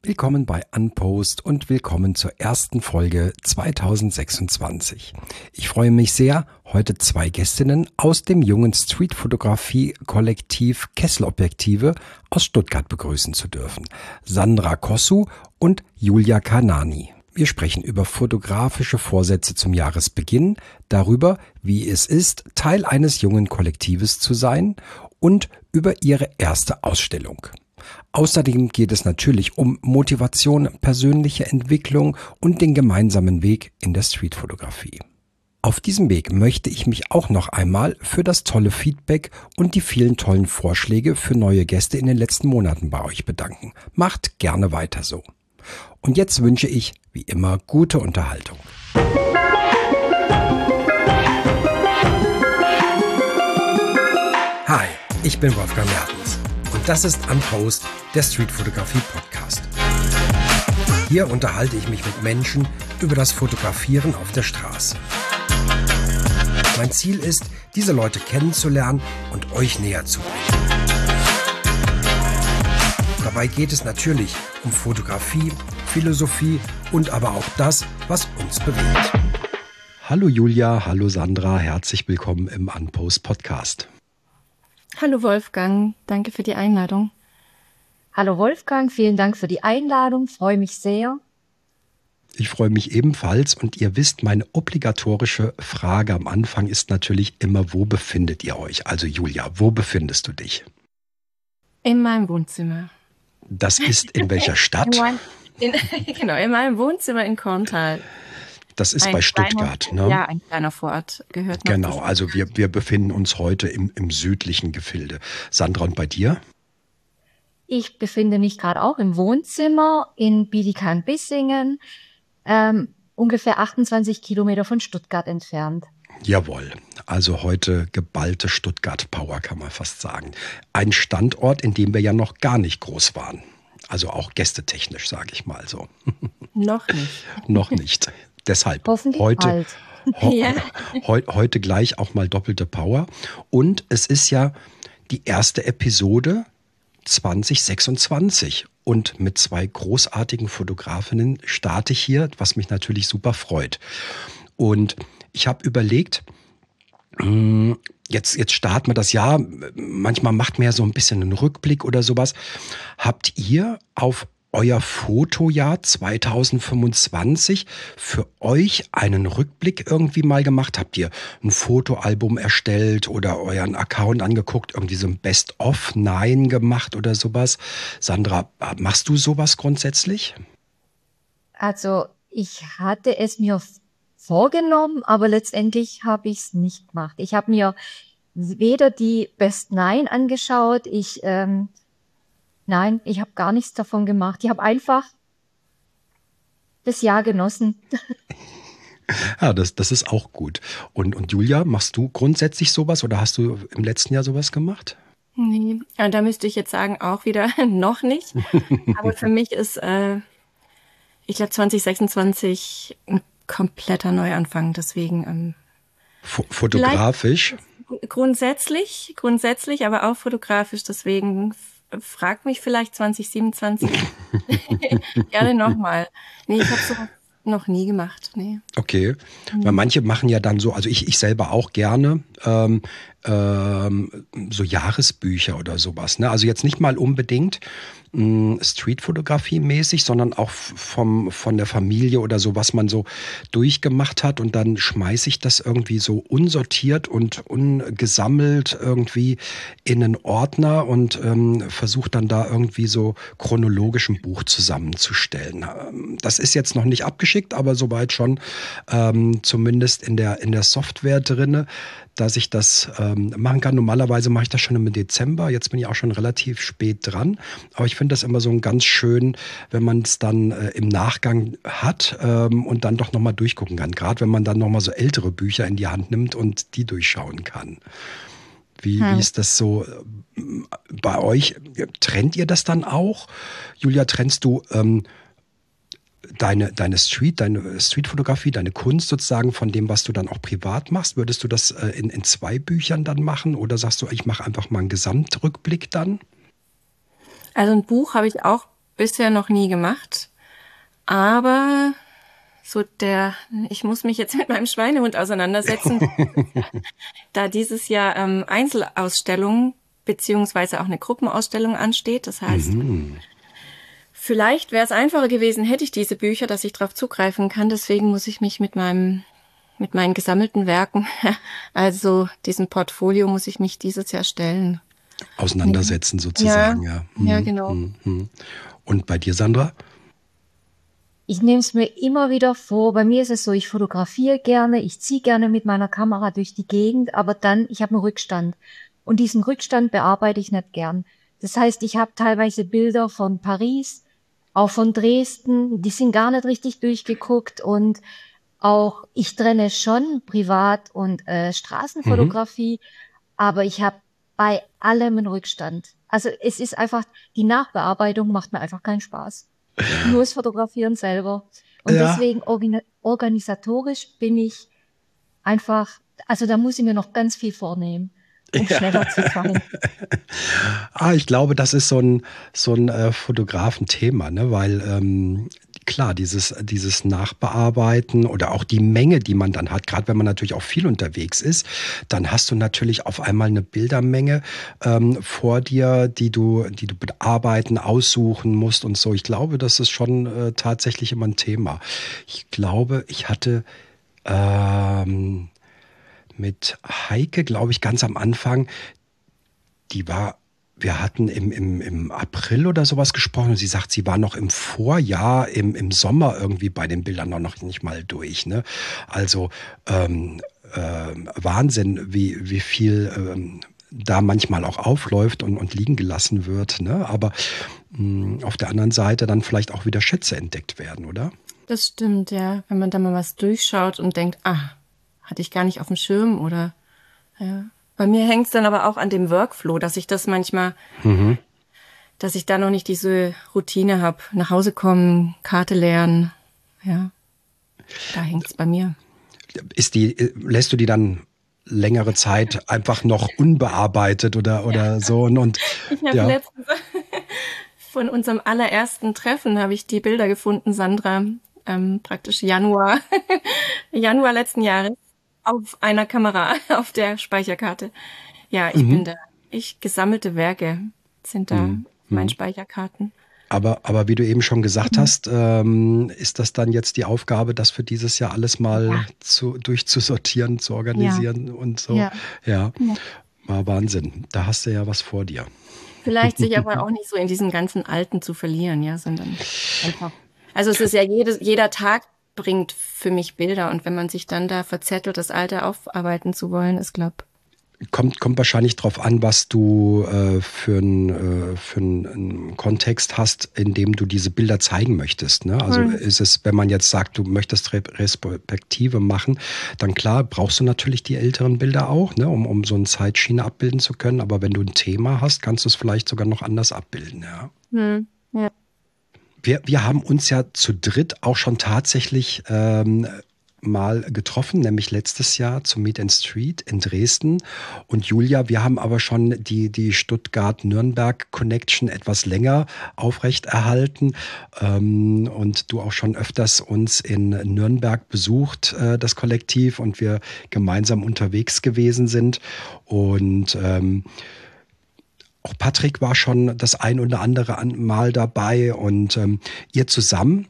Willkommen bei Unpost und willkommen zur ersten Folge 2026. Ich freue mich sehr, heute zwei Gästinnen aus dem jungen Streetfotografie-Kollektiv Kesselobjektive aus Stuttgart begrüßen zu dürfen. Sandra Kossu und Julia Kanani. Wir sprechen über fotografische Vorsätze zum Jahresbeginn, darüber, wie es ist, Teil eines jungen Kollektives zu sein und über ihre erste Ausstellung. Außerdem geht es natürlich um Motivation, persönliche Entwicklung und den gemeinsamen Weg in der Streetfotografie. Auf diesem Weg möchte ich mich auch noch einmal für das tolle Feedback und die vielen tollen Vorschläge für neue Gäste in den letzten Monaten bei euch bedanken. Macht gerne weiter so. Und jetzt wünsche ich, wie immer, gute Unterhaltung. Hi, ich bin Wolfgang Mertens. Und das ist Unpost, der Streetfotografie-Podcast. Hier unterhalte ich mich mit Menschen über das Fotografieren auf der Straße. Mein Ziel ist, diese Leute kennenzulernen und euch näher zu bringen. Dabei geht es natürlich um Fotografie, Philosophie und aber auch das, was uns bewegt. Hallo Julia, hallo Sandra, herzlich willkommen im Unpost Podcast. Hallo Wolfgang, danke für die Einladung. Hallo Wolfgang, vielen Dank für die Einladung, freue mich sehr. Ich freue mich ebenfalls und ihr wisst, meine obligatorische Frage am Anfang ist natürlich immer, wo befindet ihr euch? Also Julia, wo befindest du dich? In meinem Wohnzimmer. Das ist in welcher Stadt? In meinem Wohnzimmer in Korntal. Das ist bei Stuttgart, ne? Ja, ein kleiner Vorort gehört noch. Genau, also wir befinden uns heute im südlichen Gefilde. Sandra, und bei dir? Ich befinde mich gerade auch im Wohnzimmer in Bietigheim-Bissingen, ungefähr 28 Kilometer von Stuttgart entfernt. Jawohl, also heute geballte Stuttgart-Power, kann man fast sagen. Ein Standort, in dem wir ja noch gar nicht groß waren. Also auch gästetechnisch, sage ich mal so. Noch nicht. Noch nicht. Deshalb heute gleich auch mal doppelte Power. Und es ist ja die erste Episode 2026. Und mit zwei großartigen Fotografinnen starte ich hier, was mich natürlich super freut. Und ich habe überlegt, jetzt starten wir das Jahr. Manchmal macht man ja so ein bisschen einen Rückblick oder sowas. Habt ihr auf euer Fotojahr 2025 für euch einen Rückblick irgendwie mal gemacht? Habt ihr ein Fotoalbum erstellt oder euren Account angeguckt, irgendwie so ein Best-of 9 gemacht oder sowas? Sandra, machst du sowas grundsätzlich? Also ich hatte es mir vorgenommen, aber letztendlich habe ich es nicht gemacht. Ich habe mir weder die Best 9 angeschaut, Nein, ich habe gar nichts davon gemacht. Ich habe einfach das Jahr genossen. Ja, das ist auch gut. Und Julia, machst du grundsätzlich sowas oder hast du im letzten Jahr sowas gemacht? Nee, da müsste ich jetzt sagen, auch wieder noch nicht. Aber für mich ist, ich glaube, 2026 ein kompletter Neuanfang. Deswegen fotografisch? Grundsätzlich, aber auch fotografisch. Deswegen frag mich vielleicht 2027 gerne nochmal. Nee, ich habe sowas noch nie gemacht. Nee. Okay, weil manche machen ja dann so, also ich selber auch gerne, so Jahresbücher oder sowas. Ne? Also jetzt nicht mal unbedingt Streetfotografie-mäßig, sondern auch von der Familie oder so, was man so durchgemacht hat. Und dann schmeiße ich das irgendwie so unsortiert und ungesammelt irgendwie in einen Ordner und versuche dann da irgendwie so chronologisch ein Buch zusammenzustellen. Das ist jetzt noch nicht abgeschickt, aber soweit schon zumindest in der Software drinne, dass ich das machen kann. Normalerweise mache ich das schon im Dezember. Jetzt bin ich auch schon relativ spät dran. Aber ich finde das immer so ein ganz schön, wenn man es dann im Nachgang hat und dann doch nochmal durchgucken kann. Gerade wenn man dann nochmal so ältere Bücher in die Hand nimmt und die durchschauen kann. Wie ist das so bei euch? Trennt ihr das dann auch? Julia, trennst du deine Streetfotografie, deine Kunst sozusagen von dem, was du dann auch privat machst? Würdest du das in zwei Büchern dann machen oder sagst du, ich mache einfach mal einen Gesamtrückblick dann? Also ein Buch habe ich auch bisher noch nie gemacht. Aber ich muss mich jetzt mit meinem Schweinehund auseinandersetzen, da dieses Jahr Einzelausstellung beziehungsweise auch eine Gruppenausstellung ansteht. Das heißt, vielleicht wäre es einfacher gewesen, hätte ich diese Bücher, dass ich darauf zugreifen kann. Deswegen muss ich mich mit meinen gesammelten Werken, also diesem Portfolio, muss ich mich dieses Jahr stellen. Auseinandersetzen sozusagen, ja. Ja, genau. Und bei dir, Sandra? Ich nehme es mir immer wieder vor. Bei mir ist es so, ich fotografiere gerne, ich ziehe gerne mit meiner Kamera durch die Gegend, aber dann, ich habe einen Rückstand. Und diesen Rückstand bearbeite ich nicht gern. Das heißt, ich habe teilweise Bilder von Paris, auch von Dresden, die sind gar nicht richtig durchgeguckt. Und auch, ich trenne schon Privat- und Straßenfotografie, aber ich habe bei allem einen Rückstand. Also es ist einfach, die Nachbearbeitung macht mir einfach keinen Spaß. Nur das Fotografieren selber. Und deswegen organisatorisch bin ich einfach, also da muss ich mir noch ganz viel vornehmen, um schneller zu sein. Ich glaube, das ist so ein Fotografenthema, ne? Weil klar, dieses Nachbearbeiten oder auch die Menge, die man dann hat, gerade wenn man natürlich auch viel unterwegs ist, dann hast du natürlich auf einmal eine Bildermenge vor dir, die du bearbeiten, aussuchen musst und so. Ich glaube, das ist schon tatsächlich immer ein Thema. Ich glaube, ich hatte mit Heike, glaube ich, ganz am Anfang, wir hatten im April oder sowas gesprochen und sie sagt, sie war noch im Vorjahr, im Sommer irgendwie bei den Bildern noch nicht mal durch. Ne? Also Wahnsinn, wie viel da manchmal auch aufläuft und liegen gelassen wird. Ne? Aber auf der anderen Seite dann vielleicht auch wieder Schätze entdeckt werden, oder? Das stimmt, ja. Wenn man da mal was durchschaut und denkt, hatte ich gar nicht auf dem Schirm oder ja. Bei mir hängt es dann aber auch an dem Workflow, dass ich das manchmal, dass ich da noch nicht diese Routine habe. Nach Hause kommen, Karte lernen, ja. Da hängt es bei mir. Lässt du die dann längere Zeit einfach noch unbearbeitet oder so? Und ich habe letztens von unserem allerersten Treffen habe ich die Bilder gefunden, Sandra, praktisch Januar letzten Jahres. Auf einer Kamera, auf der Speicherkarte. Ja, gesammelte Werke sind da meine Speicherkarten. Aber wie du eben schon gesagt hast, ist das dann jetzt die Aufgabe, das für dieses Jahr alles mal durchzusortieren, zu organisieren und so? Ja. War Wahnsinn. Da hast du ja was vor dir. Vielleicht sich aber auch nicht so in diesen ganzen Alten zu verlieren, ja, sondern einfach. Also es ist ja jeder Tag bringt für mich Bilder und wenn man sich dann da verzettelt, das Alte aufarbeiten zu wollen, ist Kommt wahrscheinlich drauf an, was du für einen Kontext hast, in dem du diese Bilder zeigen möchtest. Ne? Also ist es, wenn man jetzt sagt, du möchtest Respektive machen, dann klar brauchst du natürlich die älteren Bilder auch, ne? um so eine Zeitschiene abbilden zu können. Aber wenn du ein Thema hast, kannst du es vielleicht sogar noch anders abbilden. Ja. Ja. Wir haben uns ja zu dritt auch schon tatsächlich mal getroffen, nämlich letztes Jahr zum Meet and Street in Dresden. Und Julia, wir haben aber schon die Stuttgart-Nürnberg-Connection etwas länger aufrechterhalten und du auch schon öfters uns in Nürnberg besucht, das Kollektiv, und wir gemeinsam unterwegs gewesen sind. Und auch Patrick war schon das ein oder andere Mal dabei und ihr zusammen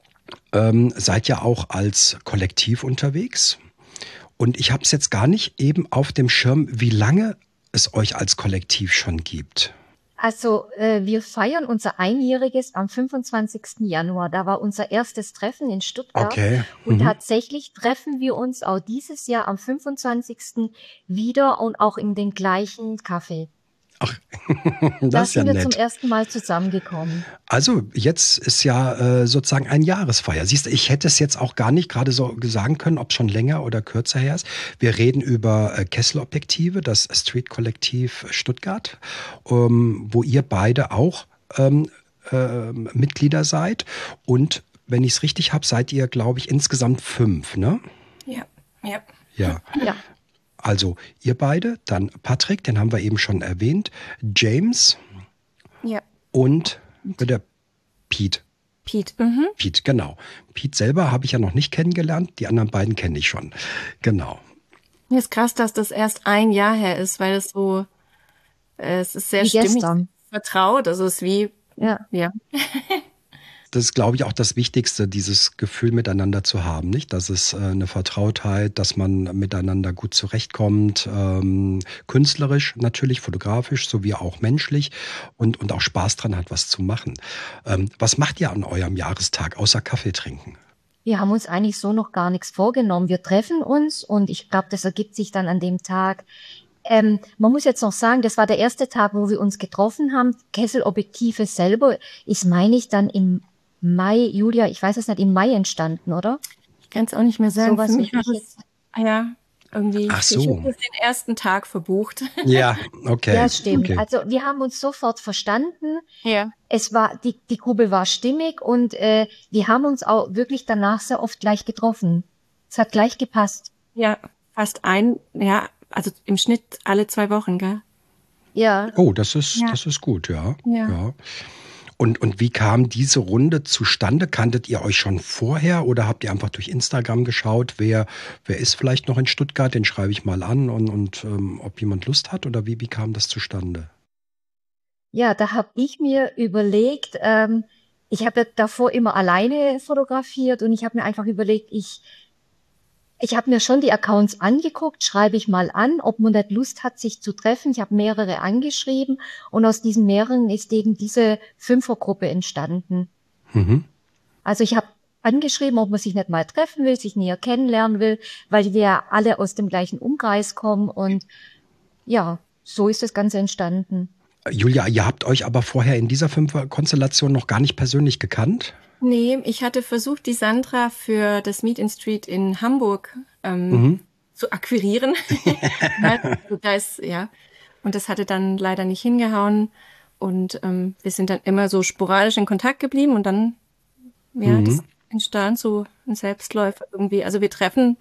seid ja auch als Kollektiv unterwegs. Und ich habe es jetzt gar nicht eben auf dem Schirm, wie lange es euch als Kollektiv schon gibt. Also wir feiern unser Einjähriges am 25. Januar. Da war unser erstes Treffen in Stuttgart. Okay. Und tatsächlich treffen wir uns auch dieses Jahr am 25. wieder und auch in den gleichen Café. Ach, da ist ja sind wir nett. zum ersten Mal zusammengekommen. Also jetzt ist ja sozusagen ein Jahresfeier. Siehst du, ich hätte es jetzt auch gar nicht gerade so sagen können, ob es schon länger oder kürzer her ist. Wir reden über Kesselobjektive, das Street-Kollektiv Stuttgart, wo ihr beide auch Mitglieder seid. Und wenn ich es richtig habe, seid ihr, glaube ich, insgesamt 5, ne? Ja. Also ihr beide, dann Patrick, den haben wir eben schon erwähnt, James und der Piet. Piet. Piet, genau. Piet selber habe ich ja noch nicht kennengelernt, die anderen beiden kenne ich schon. Genau. Mir ist krass, dass das erst ein Jahr her ist, weil es ist sehr Wie stimmig, gestern. vertraut. Also es ist wie, Ja. ja. Das ist, glaube ich, auch das Wichtigste, dieses Gefühl miteinander zu haben, nicht? Dass es eine Vertrautheit, dass man miteinander gut zurechtkommt, künstlerisch natürlich, fotografisch, sowie auch menschlich und auch Spaß dran hat, was zu machen. Was macht ihr an eurem Jahrestag außer Kaffee trinken? Wir haben uns eigentlich so noch gar nichts vorgenommen. Wir treffen uns und ich glaube, das ergibt sich dann an dem Tag. Man muss jetzt noch sagen, das war der erste Tag, wo wir uns getroffen haben. Kesselobjektive selber ist, meine ich, dann im Mai, Julia, ich weiß es nicht, im Mai entstanden, oder? Ich kann es auch nicht mehr sagen. Sowas Für mich wie war ich das, jetzt. ja, irgendwie, Ach ich so. habe jetzt den ersten Tag verbucht. Ja, okay. Ja, stimmt. Okay. Also wir haben uns sofort verstanden. Ja. Es war, die Gruppe war stimmig und wir haben uns auch wirklich danach sehr oft gleich getroffen. Es hat gleich gepasst. Ja, also im Schnitt alle 2 Wochen, gell? Ja. Oh, das ist gut, ja. Ja. Ja. Und wie kam diese Runde zustande? Kanntet ihr euch schon vorher oder habt ihr einfach durch Instagram geschaut, wer ist vielleicht noch in Stuttgart, den schreibe ich mal an und ob jemand Lust hat oder wie kam das zustande? Ja, da habe ich mir überlegt, ich habe ja davor immer alleine fotografiert und ich habe mir einfach überlegt, ich habe mir schon die Accounts angeguckt, schreibe ich mal an, ob man nicht Lust hat, sich zu treffen. Ich habe mehrere angeschrieben und aus diesen mehreren ist eben diese Fünfergruppe entstanden. Mhm. Also ich habe angeschrieben, ob man sich nicht mal treffen will, sich näher kennenlernen will, weil wir ja alle aus dem gleichen Umkreis kommen und ja, so ist das Ganze entstanden. Julia, ihr habt euch aber vorher in dieser Fünfer-Konstellation noch gar nicht persönlich gekannt? Nee, ich hatte versucht, die Sandra für das Meet and Street in Hamburg zu akquirieren. Also da ist, ja. Und das hatte dann leider nicht hingehauen. Und wir sind dann immer so sporadisch in Kontakt geblieben und dann, ja, das entstand so ein Selbstläufer irgendwie. Also wir treffen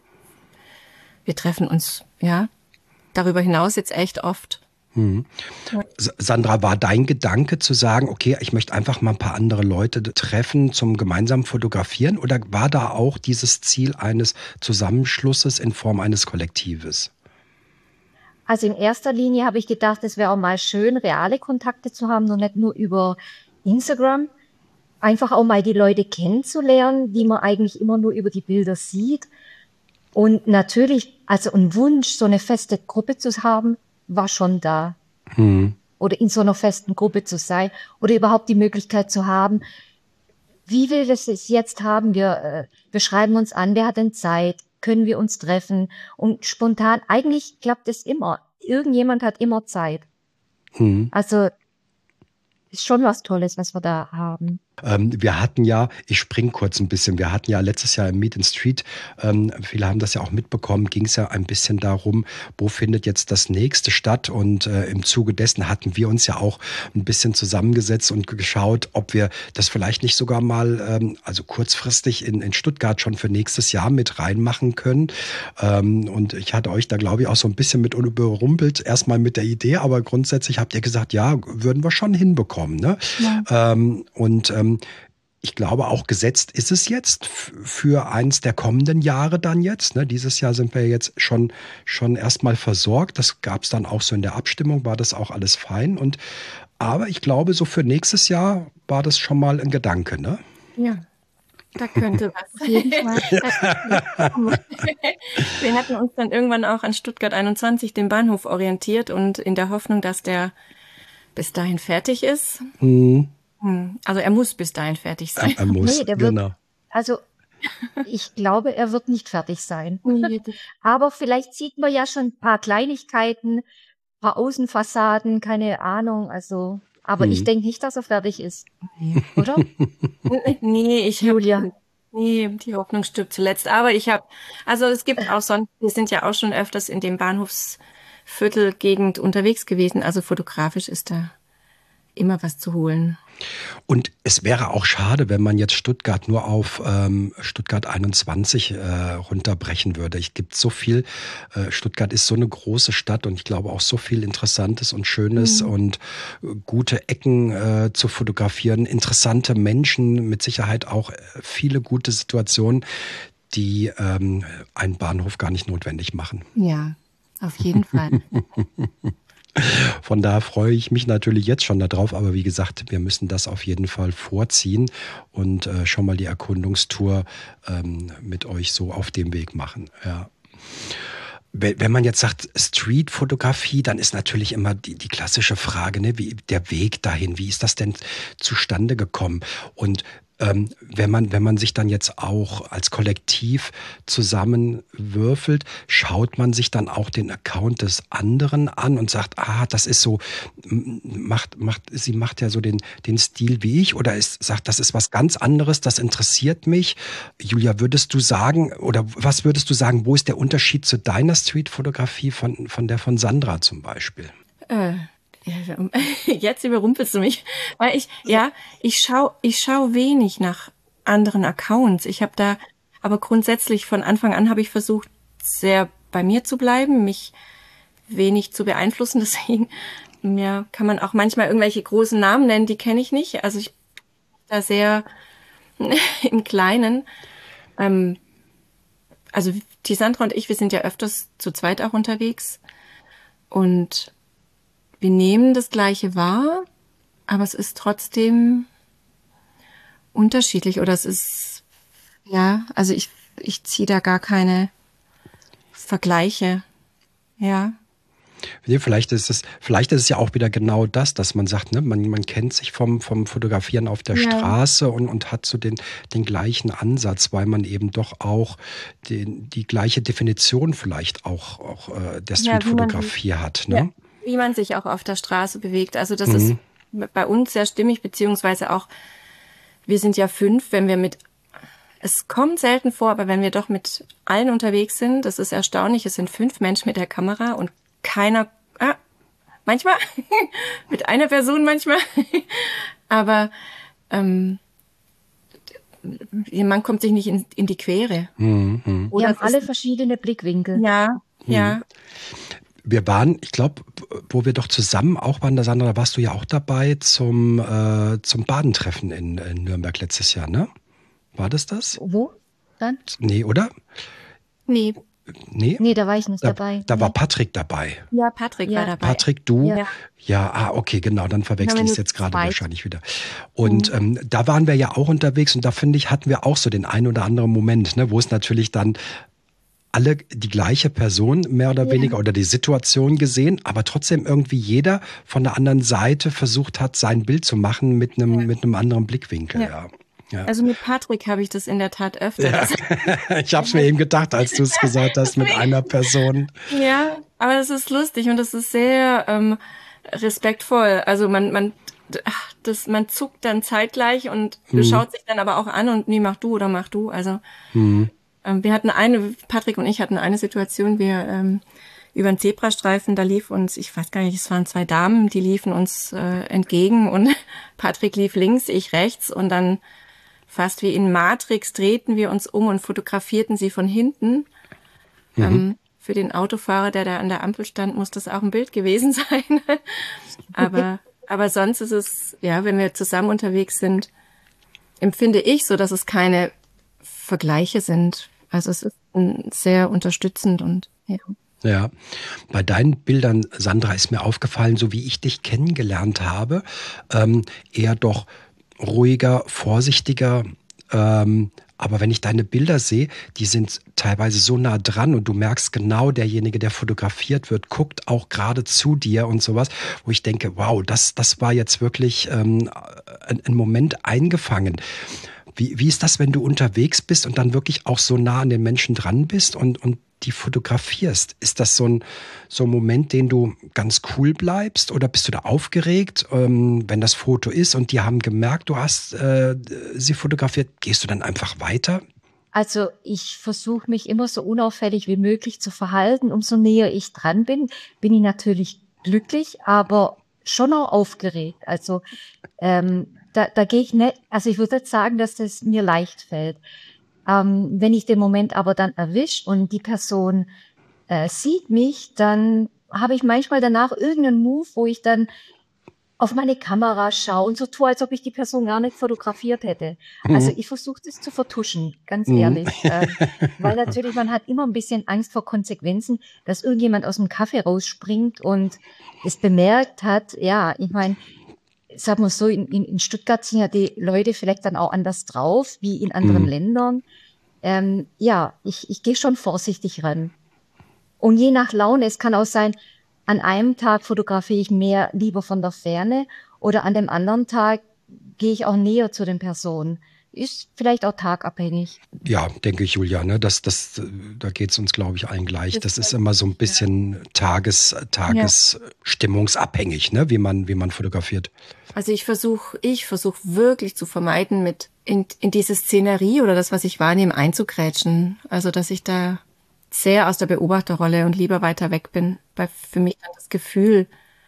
uns, ja, darüber hinaus jetzt echt oft. Sandra, war dein Gedanke zu sagen, okay, ich möchte einfach mal ein paar andere Leute treffen zum gemeinsamen Fotografieren oder war da auch dieses Ziel eines Zusammenschlusses in Form eines Kollektives? Also in erster Linie habe ich gedacht, es wäre auch mal schön, reale Kontakte zu haben und nicht nur über Instagram. Einfach auch mal die Leute kennenzulernen, die man eigentlich immer nur über die Bilder sieht. Und natürlich, also ein Wunsch, so eine feste Gruppe zu haben, war schon da. Oder in so einer festen Gruppe zu sein. Oder überhaupt die Möglichkeit zu haben, wie wir das jetzt haben. Wir schreiben uns an, wer hat denn Zeit? Können wir uns treffen? Und spontan, eigentlich klappt es immer. Irgendjemand hat immer Zeit. Also ist schon was Tolles, was wir da haben. Wir hatten ja, ich spring kurz ein bisschen, wir hatten ja letztes Jahr im Meet and Street, viele haben das ja auch mitbekommen, ging es ja ein bisschen darum, wo findet jetzt das nächste statt und im Zuge dessen hatten wir uns ja auch ein bisschen zusammengesetzt und geschaut, ob wir das vielleicht nicht sogar mal, also kurzfristig in Stuttgart schon für nächstes Jahr mit reinmachen können. Und ich hatte euch da, glaube ich, auch so ein bisschen mit überrumpelt, erstmal mit der Idee, aber grundsätzlich habt ihr gesagt, ja, würden wir schon hinbekommen. Ne? Ja. Ich glaube, auch gesetzt ist es jetzt für eins der kommenden Jahre dann jetzt. Ne? Dieses Jahr sind wir jetzt schon erstmal versorgt. Das gab es dann auch so in der Abstimmung, war das auch alles fein. Aber ich glaube, so für nächstes Jahr war das schon mal ein Gedanke, ne? Ja, da könnte was. Wir hatten uns dann irgendwann auch an Stuttgart 21, den Bahnhof, orientiert und in der Hoffnung, dass der bis dahin fertig ist. Also er muss bis dahin fertig sein. Er muss, Nee, genau. Also ich glaube, er wird nicht fertig sein. Aber vielleicht sieht man ja schon ein paar Kleinigkeiten, ein paar Außenfassaden, keine Ahnung. Also, aber ich denke nicht, dass er fertig ist. Oder? Nee, Julia. Nee, die Hoffnung stirbt zuletzt. Aber also es gibt auch wir sind ja auch schon öfters in dem Bahnhofsviertel-Gegend unterwegs gewesen. Also fotografisch ist da immer was zu holen. Und es wäre auch schade, wenn man jetzt Stuttgart nur auf Stuttgart 21 runterbrechen würde. Es gibt so viel, Stuttgart ist so eine große Stadt und ich glaube auch so viel Interessantes und Schönes und gute Ecken zu fotografieren, interessante Menschen, mit Sicherheit auch viele gute Situationen, die einen Bahnhof gar nicht notwendig machen. Ja, auf jeden Fall. Von daher freue ich mich natürlich jetzt schon darauf, aber wie gesagt, wir müssen das auf jeden Fall vorziehen und schon mal die Erkundungstour mit euch so auf dem Weg machen. Ja. Wenn man jetzt sagt Streetfotografie, dann ist natürlich immer die klassische Frage, ne, wie der Weg dahin, wie ist das denn zustande gekommen? Und wenn man sich dann jetzt auch als Kollektiv zusammenwürfelt, schaut man sich dann auch den Account des anderen an und sagt, das ist so, sie macht ja so den Stil wie ich, oder sagt, das ist was ganz anderes, das interessiert mich. Julia, würdest du sagen, oder was würdest du sagen, wo ist der Unterschied zu deiner Streetfotografie von der von Sandra zum Beispiel? Jetzt überrumpelst du mich, weil ich schau wenig nach anderen Accounts. Ich habe da, aber grundsätzlich von Anfang an habe ich versucht, sehr bei mir zu bleiben, mich wenig zu beeinflussen. Deswegen kann man auch manchmal irgendwelche großen Namen nennen, die kenne ich nicht. Also ich bin da sehr im Kleinen. Also die Sandra und ich, wir sind ja öfters zu zweit auch unterwegs und wir nehmen das Gleiche wahr, aber es ist trotzdem unterschiedlich oder es ist, also ich ziehe da gar keine Vergleiche, ja. Vielleicht ist es ja auch wieder genau das, dass man sagt, ne, man kennt sich vom Fotografieren auf der Straße und hat so den gleichen Ansatz, weil man eben doch auch die gleiche Definition vielleicht auch der Streetfotografie hat, ne? Ja. Wie man sich auch auf der Straße bewegt. Also das ist bei uns sehr stimmig, beziehungsweise auch, wir sind ja 5, es kommt selten vor, aber wenn wir doch mit allen unterwegs sind, das ist erstaunlich, es sind 5 Menschen mit der Kamera und keiner, manchmal, mit einer Person manchmal, aber man kommt sich nicht in die Quere. Wir haben alle verschiedene Blickwinkel. Ja. Wir waren, ich glaube, wo wir doch zusammen auch waren, da Sandra, da warst du ja auch dabei zum Badentreffen in Nürnberg letztes Jahr, ne? War das? Wo dann? Nee, oder? Nee, da war ich nicht dabei. Da war Patrick dabei. Ja, Patrick war dabei. Patrick, du? Ja. Okay, genau, dann verwechsel ich es jetzt gerade wahrscheinlich wieder. Und da waren wir ja auch unterwegs und da finde ich, hatten wir auch so den einen oder anderen Moment, ne, wo es natürlich dann alle die gleiche Person mehr oder weniger oder die Situation gesehen, aber trotzdem irgendwie jeder von der anderen Seite versucht hat, sein Bild zu machen mit einem anderen Blickwinkel. Ja. Also mit Patrick habe ich das in der Tat öfter. Ja. Ich habe es mir eben gedacht, als du es gesagt hast, mit einer Person. Ja, aber das ist lustig und das ist sehr respektvoll. Also man zuckt dann zeitgleich und schaut sich dann aber auch an und nee, mach du oder mach du. Also wir hatten Patrick und ich hatten eine Situation, wir über einen Zebrastreifen, da lief uns, ich weiß gar nicht, es waren 2 Damen, die liefen uns entgegen und Patrick lief links, ich rechts und dann fast wie in Matrix drehten wir uns um und fotografierten sie von hinten. Für den Autofahrer, der da an der Ampel stand, muss das auch ein Bild gewesen sein. aber sonst ist es, wenn wir zusammen unterwegs sind, empfinde ich so, dass es keine Vergleiche sind. Also es ist sehr unterstützend und Ja, bei deinen Bildern, Sandra, ist mir aufgefallen, so wie ich dich kennengelernt habe, eher doch ruhiger, vorsichtiger. Aber wenn ich deine Bilder sehe, die sind teilweise so nah dran und du merkst genau, derjenige, der fotografiert wird, guckt auch gerade zu dir und sowas, wo ich denke, wow, das war jetzt wirklich ein Moment eingefangen. Wie ist das, wenn du unterwegs bist und dann wirklich auch so nah an den Menschen dran bist und die fotografierst? Ist das so ein Moment, den du ganz cool bleibst oder bist du da aufgeregt, wenn das Foto ist und die haben gemerkt, du hast sie fotografiert, gehst du dann einfach weiter? Also ich versuche mich immer so unauffällig wie möglich zu verhalten. Umso näher ich dran bin ich natürlich glücklich, aber schon auch aufgeregt. Also da gehe ich nicht, also ich würde nicht sagen, dass das mir leicht fällt. Wenn ich den Moment aber dann erwische und die Person sieht mich, dann habe ich manchmal danach irgendeinen Move, wo ich dann auf meine Kamera schaue und so tue, als ob ich die Person gar nicht fotografiert hätte. Also ich versuche das zu vertuschen, ganz ehrlich. Weil natürlich, man hat immer ein bisschen Angst vor Konsequenzen, dass irgendjemand aus dem Kaffee rausspringt und es bemerkt hat. Ja, ich meine, sagen wir so, in Stuttgart sind ja die Leute vielleicht dann auch anders drauf, wie in anderen Ländern. Ja, ich gehe schon vorsichtig ran. Und je nach Laune, es kann auch sein, an einem Tag fotografiere ich mehr lieber von der Ferne oder an dem anderen Tag gehe ich auch näher zu den Personen. Ist vielleicht auch tagabhängig. Ja, denke ich, Julia, ne? Da geht es uns, glaube ich, allen gleich. Das ist immer so ein bisschen tagesstimmungsabhängig, ne? Wie man fotografiert. Also ich versuche wirklich zu vermeiden, mit in diese Szenerie oder das, was ich wahrnehme, einzugrätschen. Also dass ich da sehr aus der Beobachterrolle und lieber weiter weg bin, weil für mich dann das Gefühl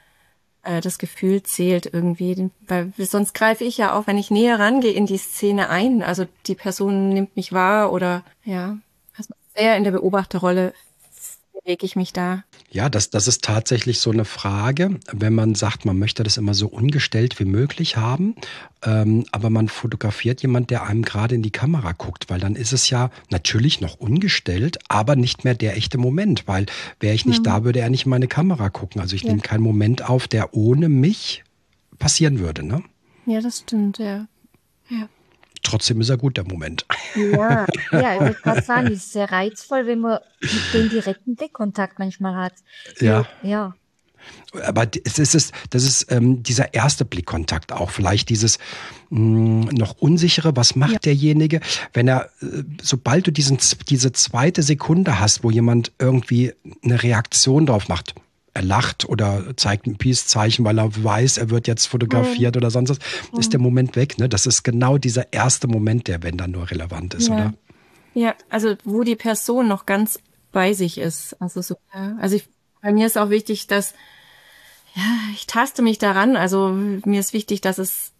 zählt irgendwie, weil sonst greife ich ja auch, wenn ich näher rangehe, in die Szene ein. Also die Person nimmt mich wahr oder ja, also sehr in der Beobachterrolle bewege ich mich da. Ja, das ist tatsächlich so eine Frage, wenn man sagt, man möchte das immer so ungestellt wie möglich haben, aber man fotografiert jemand, der einem gerade in die Kamera guckt, weil dann ist es ja natürlich noch ungestellt, aber nicht mehr der echte Moment, weil wäre ich nicht da, würde er nicht in meine Kamera gucken. Also ich nehme keinen Moment auf, der ohne mich passieren würde, ne? Ja, das stimmt, ja. Trotzdem ist er gut, der Moment. Ja, ich würde gerade sagen, es ist sehr reizvoll, wenn man mit dem direkten Blickkontakt manchmal hat. Ja. Ja. Aber das ist dieser erste Blickkontakt auch. Vielleicht dieses noch Unsichere, was macht derjenige, wenn er, sobald du diese zweite Sekunde hast, wo jemand irgendwie eine Reaktion drauf macht, er lacht oder zeigt ein Peace-Zeichen, weil er weiß, er wird jetzt fotografiert oder sonst was, ist der Moment weg. Ne? Das ist genau dieser erste Moment, der, wenn dann nur relevant ist, oder? Ja, also wo die Person noch ganz bei sich ist. Also so, bei mir ist auch wichtig, dass ich taste mich daran. Also mir ist wichtig, dass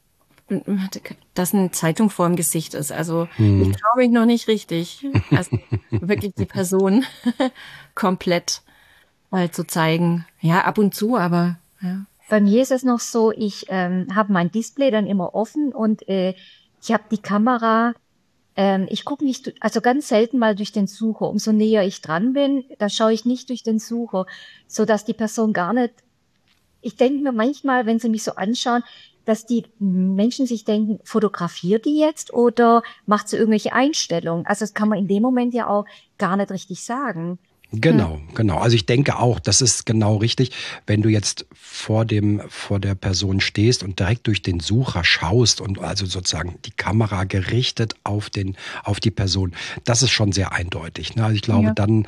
eine Zeitung vor dem Gesicht ist. Also ich traue mich noch nicht richtig. Also wirklich die Person komplett mal zu zeigen. Ja, ab und zu, aber ja. Bei mir ist es noch so, ich habe mein Display dann immer offen und ich habe die Kamera, ich gucke nicht, also ganz selten mal durch den Sucher. Umso näher ich dran bin, da schaue ich nicht durch den Sucher, so dass die Person gar nicht, ich denke mir manchmal, wenn sie mich so anschauen, dass die Menschen sich denken, fotografiert die jetzt oder macht sie irgendwelche Einstellungen? Also das kann man in dem Moment ja auch gar nicht richtig sagen. Genau. Also ich denke auch, das ist genau richtig, wenn du jetzt vor der Person stehst und direkt durch den Sucher schaust und also sozusagen die Kamera gerichtet auf die Person. Das ist schon sehr eindeutig. Ne? Also ich glaube, dann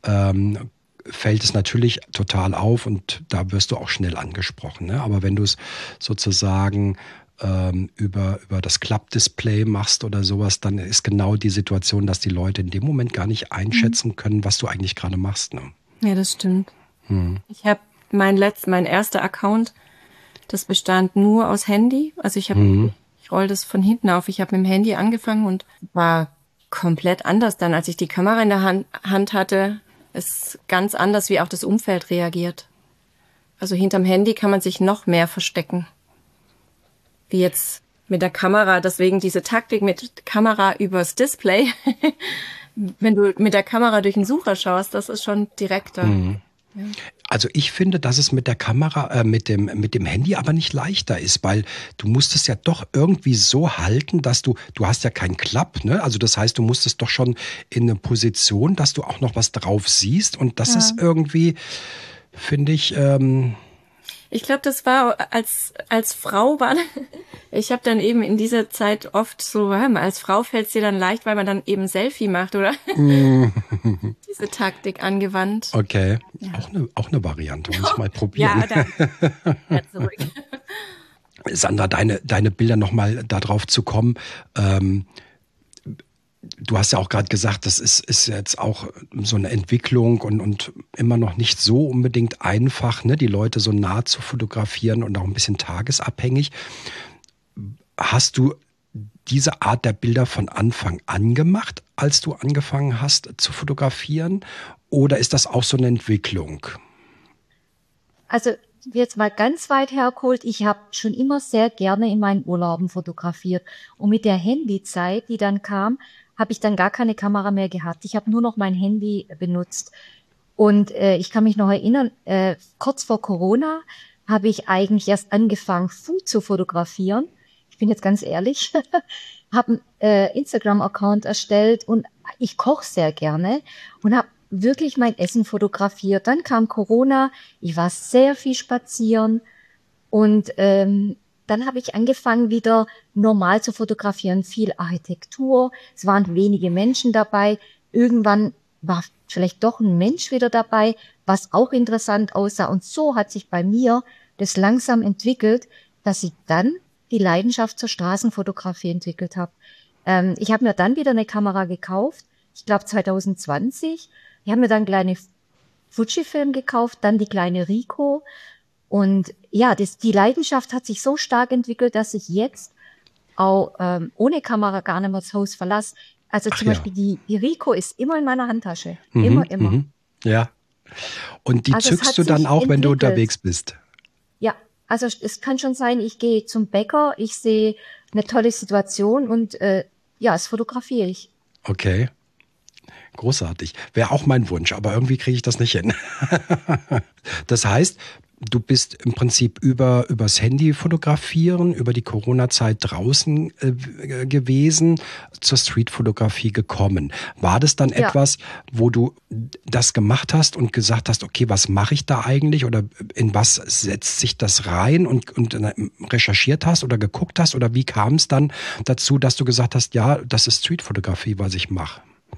fällt es natürlich total auf und da wirst du auch schnell angesprochen. Ne? Aber wenn du es sozusagen über das Klappdisplay machst oder sowas, dann ist genau die Situation, dass die Leute in dem Moment gar nicht einschätzen können, was du eigentlich gerade machst. Ne? Ja, das stimmt. Ich habe mein erster Account, das bestand nur aus Handy. Also ich roll das von hinten auf. Ich habe mit dem Handy angefangen und war komplett anders dann, als ich die Kamera in der Hand hatte. Ist ganz anders, wie auch das Umfeld reagiert. Also hinterm Handy kann man sich noch mehr verstecken. Wie jetzt mit der Kamera, deswegen diese Taktik mit Kamera übers Display. Wenn du mit der Kamera durch den Sucher schaust, das ist schon direkter. Ja. Also ich finde, dass es mit der Kamera, mit dem Handy aber nicht leichter ist, weil du musst es ja doch irgendwie so halten, dass du hast ja keinen Klapp, ne? Also das heißt, du musst es doch schon in eine Position, dass du auch noch was drauf siehst und das ist irgendwie, finde ich, ich glaube, das war als Frau ich habe dann eben in dieser Zeit oft so, als Frau fällt es dir dann leicht, weil man dann eben Selfie macht, oder? Diese Taktik angewandt. Okay, ja. Auch eine Variante, muss ich mal probieren. Ja, zurück. Sandra, deine Bilder nochmal darauf zu kommen, du hast ja auch gerade gesagt, das ist jetzt auch so eine Entwicklung und immer noch nicht so unbedingt einfach, ne, die Leute so nah zu fotografieren und auch ein bisschen tagesabhängig. hast du diese Art der Bilder von Anfang an gemacht, als du angefangen hast zu fotografieren? Oder ist das auch so eine Entwicklung? Also jetzt mal ganz weit hergeholt, ich habe schon immer sehr gerne in meinen Urlauben fotografiert. Und mit der Handyzeit, die dann kam, habe ich dann gar keine Kamera mehr gehabt. Ich habe nur noch mein Handy benutzt. Und ich kann mich noch erinnern, kurz vor Corona habe ich eigentlich erst angefangen, Food zu fotografieren. Ich bin jetzt ganz ehrlich, habe einen Instagram-Account erstellt und ich koche sehr gerne und habe wirklich mein Essen fotografiert. Dann kam Corona, ich war sehr viel spazieren und dann habe ich angefangen, wieder normal zu fotografieren. Viel Architektur, es waren wenige Menschen dabei. Irgendwann war vielleicht doch ein Mensch wieder dabei, was auch interessant aussah. Und so hat sich bei mir das langsam entwickelt, dass ich dann die Leidenschaft zur Straßenfotografie entwickelt habe. Ich habe mir dann wieder eine Kamera gekauft, ich glaube 2020. Ich habe mir dann kleine Fujifilm gekauft, dann die kleine Ricoh. Und ja, die Leidenschaft hat sich so stark entwickelt, dass ich jetzt auch ohne Kamera gar nicht mehr das Haus verlasse. Also Ach zum ja. Beispiel die Ricoh ist immer in meiner Handtasche. Mhm, Immer, immer. mhm. Ja. Und die Also es zückst hat du dann sich auch, wenn du entwickelt. unterwegs bist? Ja, also es kann schon sein, ich gehe zum Bäcker, ich sehe eine tolle Situation und ja, das fotografiere ich. Okay. Großartig. Wäre auch mein Wunsch, aber irgendwie kriege ich das nicht hin. Das heißt, du bist im Prinzip übers Handy fotografieren, über die Corona-Zeit draußen gewesen, zur Streetfotografie gekommen. War das dann Ja, etwas, wo du das gemacht hast und gesagt hast, okay, was mache ich da eigentlich oder in was setzt sich das rein und recherchiert hast oder geguckt hast oder wie kam es dann dazu, dass du gesagt hast, ja, das ist Streetfotografie, was ich mache?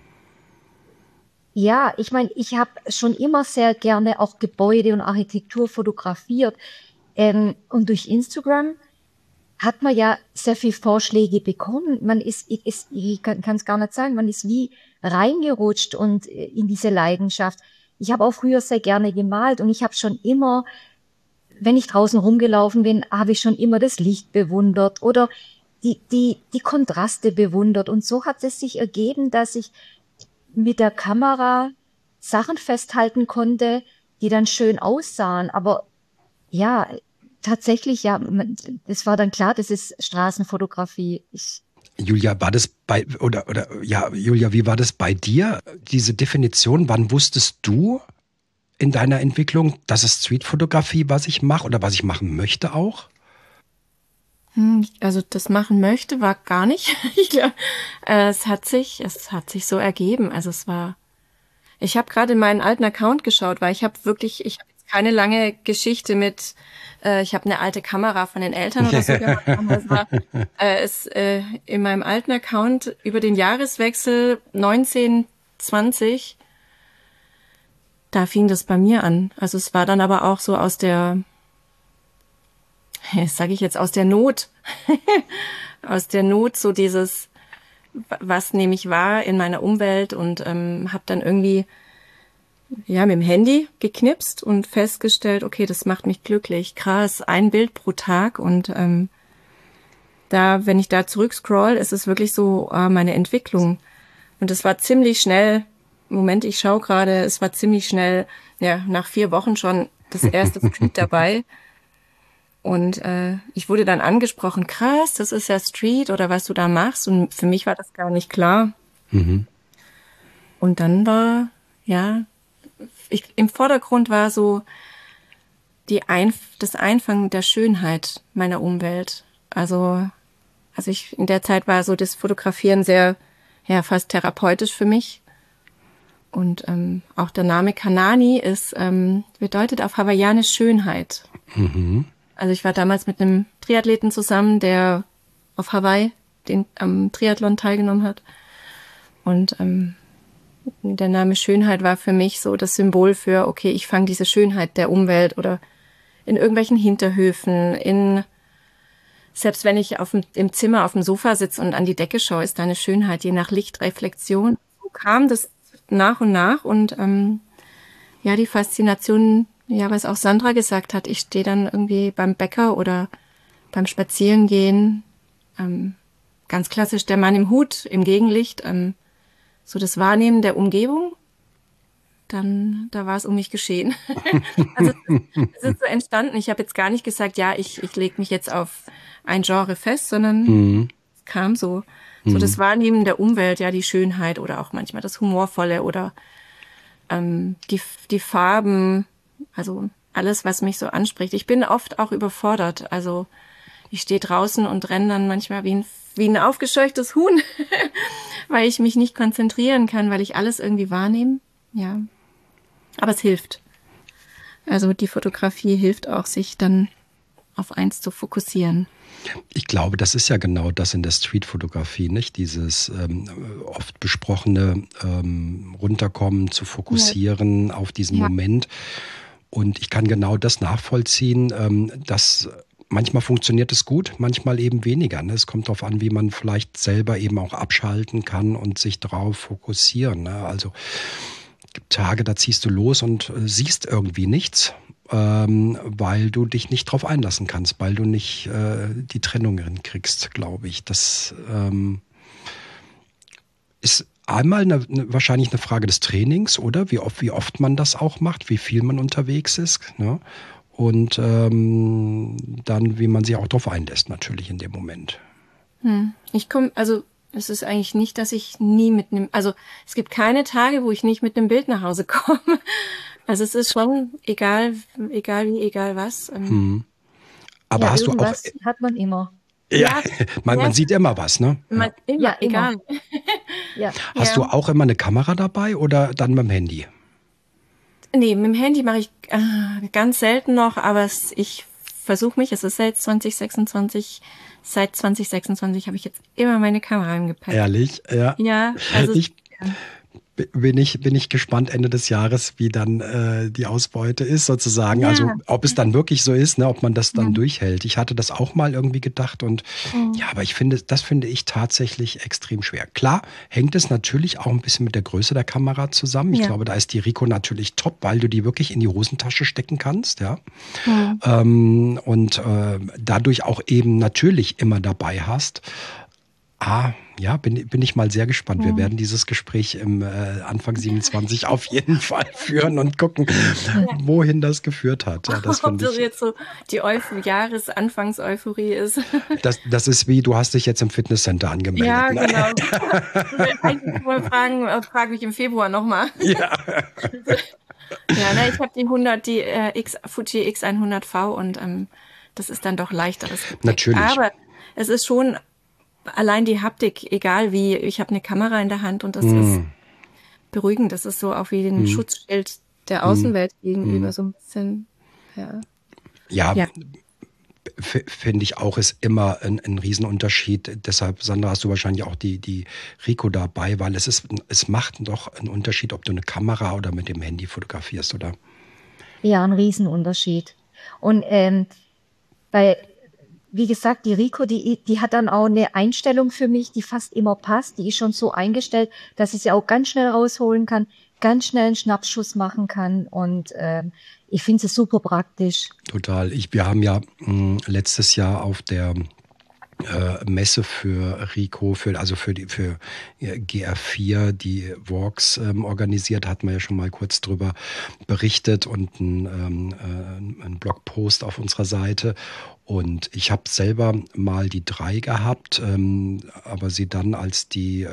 ja, ich meine, ich habe schon immer sehr gerne auch Gebäude und Architektur fotografiert. Und durch Instagram hat man ja sehr viel Vorschläge bekommen. Ich kann es gar nicht sagen, man ist wie reingerutscht und in diese Leidenschaft. Ich habe auch früher sehr gerne gemalt und ich habe schon immer, wenn ich draußen rumgelaufen bin, habe ich schon immer das Licht bewundert oder die Kontraste bewundert. Und so hat es sich ergeben, dass ich mit der Kamera Sachen festhalten konnte, die dann schön aussahen. Aber ja, tatsächlich, ja, das war dann klar, das ist Straßenfotografie. Julia, war das ja, Julia, wie war das bei dir? Diese Definition, wann wusstest du in deiner Entwicklung, das ist Streetfotografie, was ich mache oder was ich machen möchte auch? Also das machen möchte, war gar nicht. Ich glaub, es hat sich so ergeben. Ich habe gerade in meinen alten Account geschaut, weil ich habe jetzt keine lange Geschichte mit, ich habe eine alte Kamera von den Eltern oder so gehabt. Aber es war in meinem alten Account über den Jahreswechsel 19, 20, da fing das bei mir an. Also es war dann aber auch so sage ich jetzt, aus der Not, aus der Not so dieses, was nehme ich wahr in meiner Umwelt und habe dann irgendwie ja mit dem Handy geknipst und festgestellt, okay, das macht mich glücklich. Krass, ein Bild pro Tag und wenn ich da zurückscroll, ist es wirklich so meine Entwicklung. Und es war ziemlich schnell, Moment, ich schaue gerade, es war ziemlich schnell, ja, nach 4 Wochen schon das erste Street dabei. Und ich wurde dann angesprochen, krass, das ist ja Street oder was du da machst. Und für mich war das gar nicht klar. Mhm. Und dann war, ja, im Vordergrund war so das Einfangen der Schönheit meiner Umwelt. Also in der Zeit war so das Fotografieren sehr, ja, fast therapeutisch für mich. Und auch der Name Kanani bedeutet auf Hawaiianisch Schönheit. Mhm. Also ich war damals mit einem Triathleten zusammen, der auf Hawaii am Triathlon teilgenommen hat. Und der Name Schönheit war für mich so das Symbol für, okay, ich fange diese Schönheit der Umwelt oder in irgendwelchen Hinterhöfen, selbst wenn ich im Zimmer auf dem Sofa sitze und an die Decke schaue, ist da eine Schönheit, je nach Lichtreflexion. So kam das nach und nach und ja, die Faszination, ja, was auch Sandra gesagt hat, ich stehe dann irgendwie beim Bäcker oder beim Spazierengehen Ganz klassisch der Mann im Hut, im Gegenlicht, so das Wahrnehmen der Umgebung. Dann, da war es um mich geschehen. Also es ist so entstanden. Ich habe jetzt gar nicht gesagt, ja, ich lege mich jetzt auf ein Genre fest, sondern es kam so. So das Wahrnehmen der Umwelt, ja, die Schönheit oder auch manchmal das Humorvolle oder die Farben, also alles, was mich so anspricht. Ich bin oft auch überfordert. Also ich stehe draußen und renne dann manchmal wie ein aufgescheuchtes Huhn, weil ich mich nicht konzentrieren kann, weil ich alles irgendwie wahrnehme. Ja, aber es hilft. Also die Fotografie hilft auch, sich dann auf eins zu fokussieren. Ich glaube, das ist ja genau das in der Streetfotografie, nicht? Dieses oft besprochene Runterkommen, zu fokussieren auf diesen Moment. Und ich kann genau das nachvollziehen, dass manchmal funktioniert es gut, manchmal eben weniger. Ne? Es kommt darauf an, wie man vielleicht selber eben auch abschalten kann und sich drauf fokussieren. Ne? Also es gibt Tage, da ziehst du los und siehst irgendwie nichts. Weil du dich nicht drauf einlassen kannst, weil du nicht die Trennung hinkriegst, glaube ich. Das ist einmal wahrscheinlich eine Frage des Trainings, oder? Wie oft man das auch macht, wie viel man unterwegs ist. Ne? Und dann, wie man sich auch drauf einlässt, natürlich in dem Moment. Also es ist eigentlich nicht, dass ich nie also es gibt keine Tage, wo ich nicht mit einem Bild nach Hause komme. Also es ist schon egal wie, egal was. Aber hast du auch... hat man immer. Ja, man sieht immer was, ne? Immer, ja, egal. Ja. Hast du auch immer eine Kamera dabei oder dann mit dem Handy? Nee, mit dem Handy mache ich ganz selten noch, aber ich versuche mich, es ist seit 2026 habe ich jetzt immer meine Kamera im Gepäck. Ehrlich? Ja. Ja, also bin ich gespannt Ende des Jahres, wie dann die Ausbeute ist sozusagen. Ja. Also ob es dann wirklich so ist, ne, ob man das dann durchhält. Ich hatte das auch mal irgendwie gedacht und ja, aber das finde ich tatsächlich extrem schwer. Klar hängt es natürlich auch ein bisschen mit der Größe der Kamera zusammen. Ich glaube, da ist die Ricoh natürlich top, weil du die wirklich in die Hosentasche stecken kannst, ja. Und dadurch auch eben natürlich immer dabei hast. Ja, bin ich mal sehr gespannt. Wir werden dieses Gespräch im Anfang 27 auf jeden Fall führen und gucken, wohin das geführt hat. Ja, das ob das jetzt so die Jahresanfangseuphorie ist. Das ist wie, du hast dich jetzt im Fitnesscenter angemeldet. Ja, genau. Eigentlich mal frag mich im Februar nochmal. Ja. Ja, ich habe die Fuji X100V und das ist dann doch leichteres Gepäck. Natürlich. Aber es ist schon allein die Haptik, egal wie, ich habe eine Kamera in der Hand und das ist beruhigend. Das ist so auch wie ein Schutzschild der Außenwelt gegenüber, so ein bisschen. Ja. Finde ich auch, ist immer ein Riesenunterschied. Deshalb, Sandra, hast du wahrscheinlich auch die Ricoh dabei, weil es macht doch einen Unterschied, ob du eine Kamera oder mit dem Handy fotografierst, oder? Ja, ein Riesenunterschied. Und wie gesagt, die Ricoh, die hat dann auch eine Einstellung für mich, die fast immer passt. Die ist schon so eingestellt, dass ich sie auch ganz schnell rausholen kann, ganz schnell einen Schnappschuss machen kann. Und ich finde sie super praktisch. Total. Wir haben ja letztes Jahr auf der Messe für Ricoh, für GR4, die Walks organisiert, hatten wir ja schon mal kurz drüber berichtet und einen Blogpost auf unserer Seite. Und ich habe selber mal die 3 gehabt, aber sie dann, als die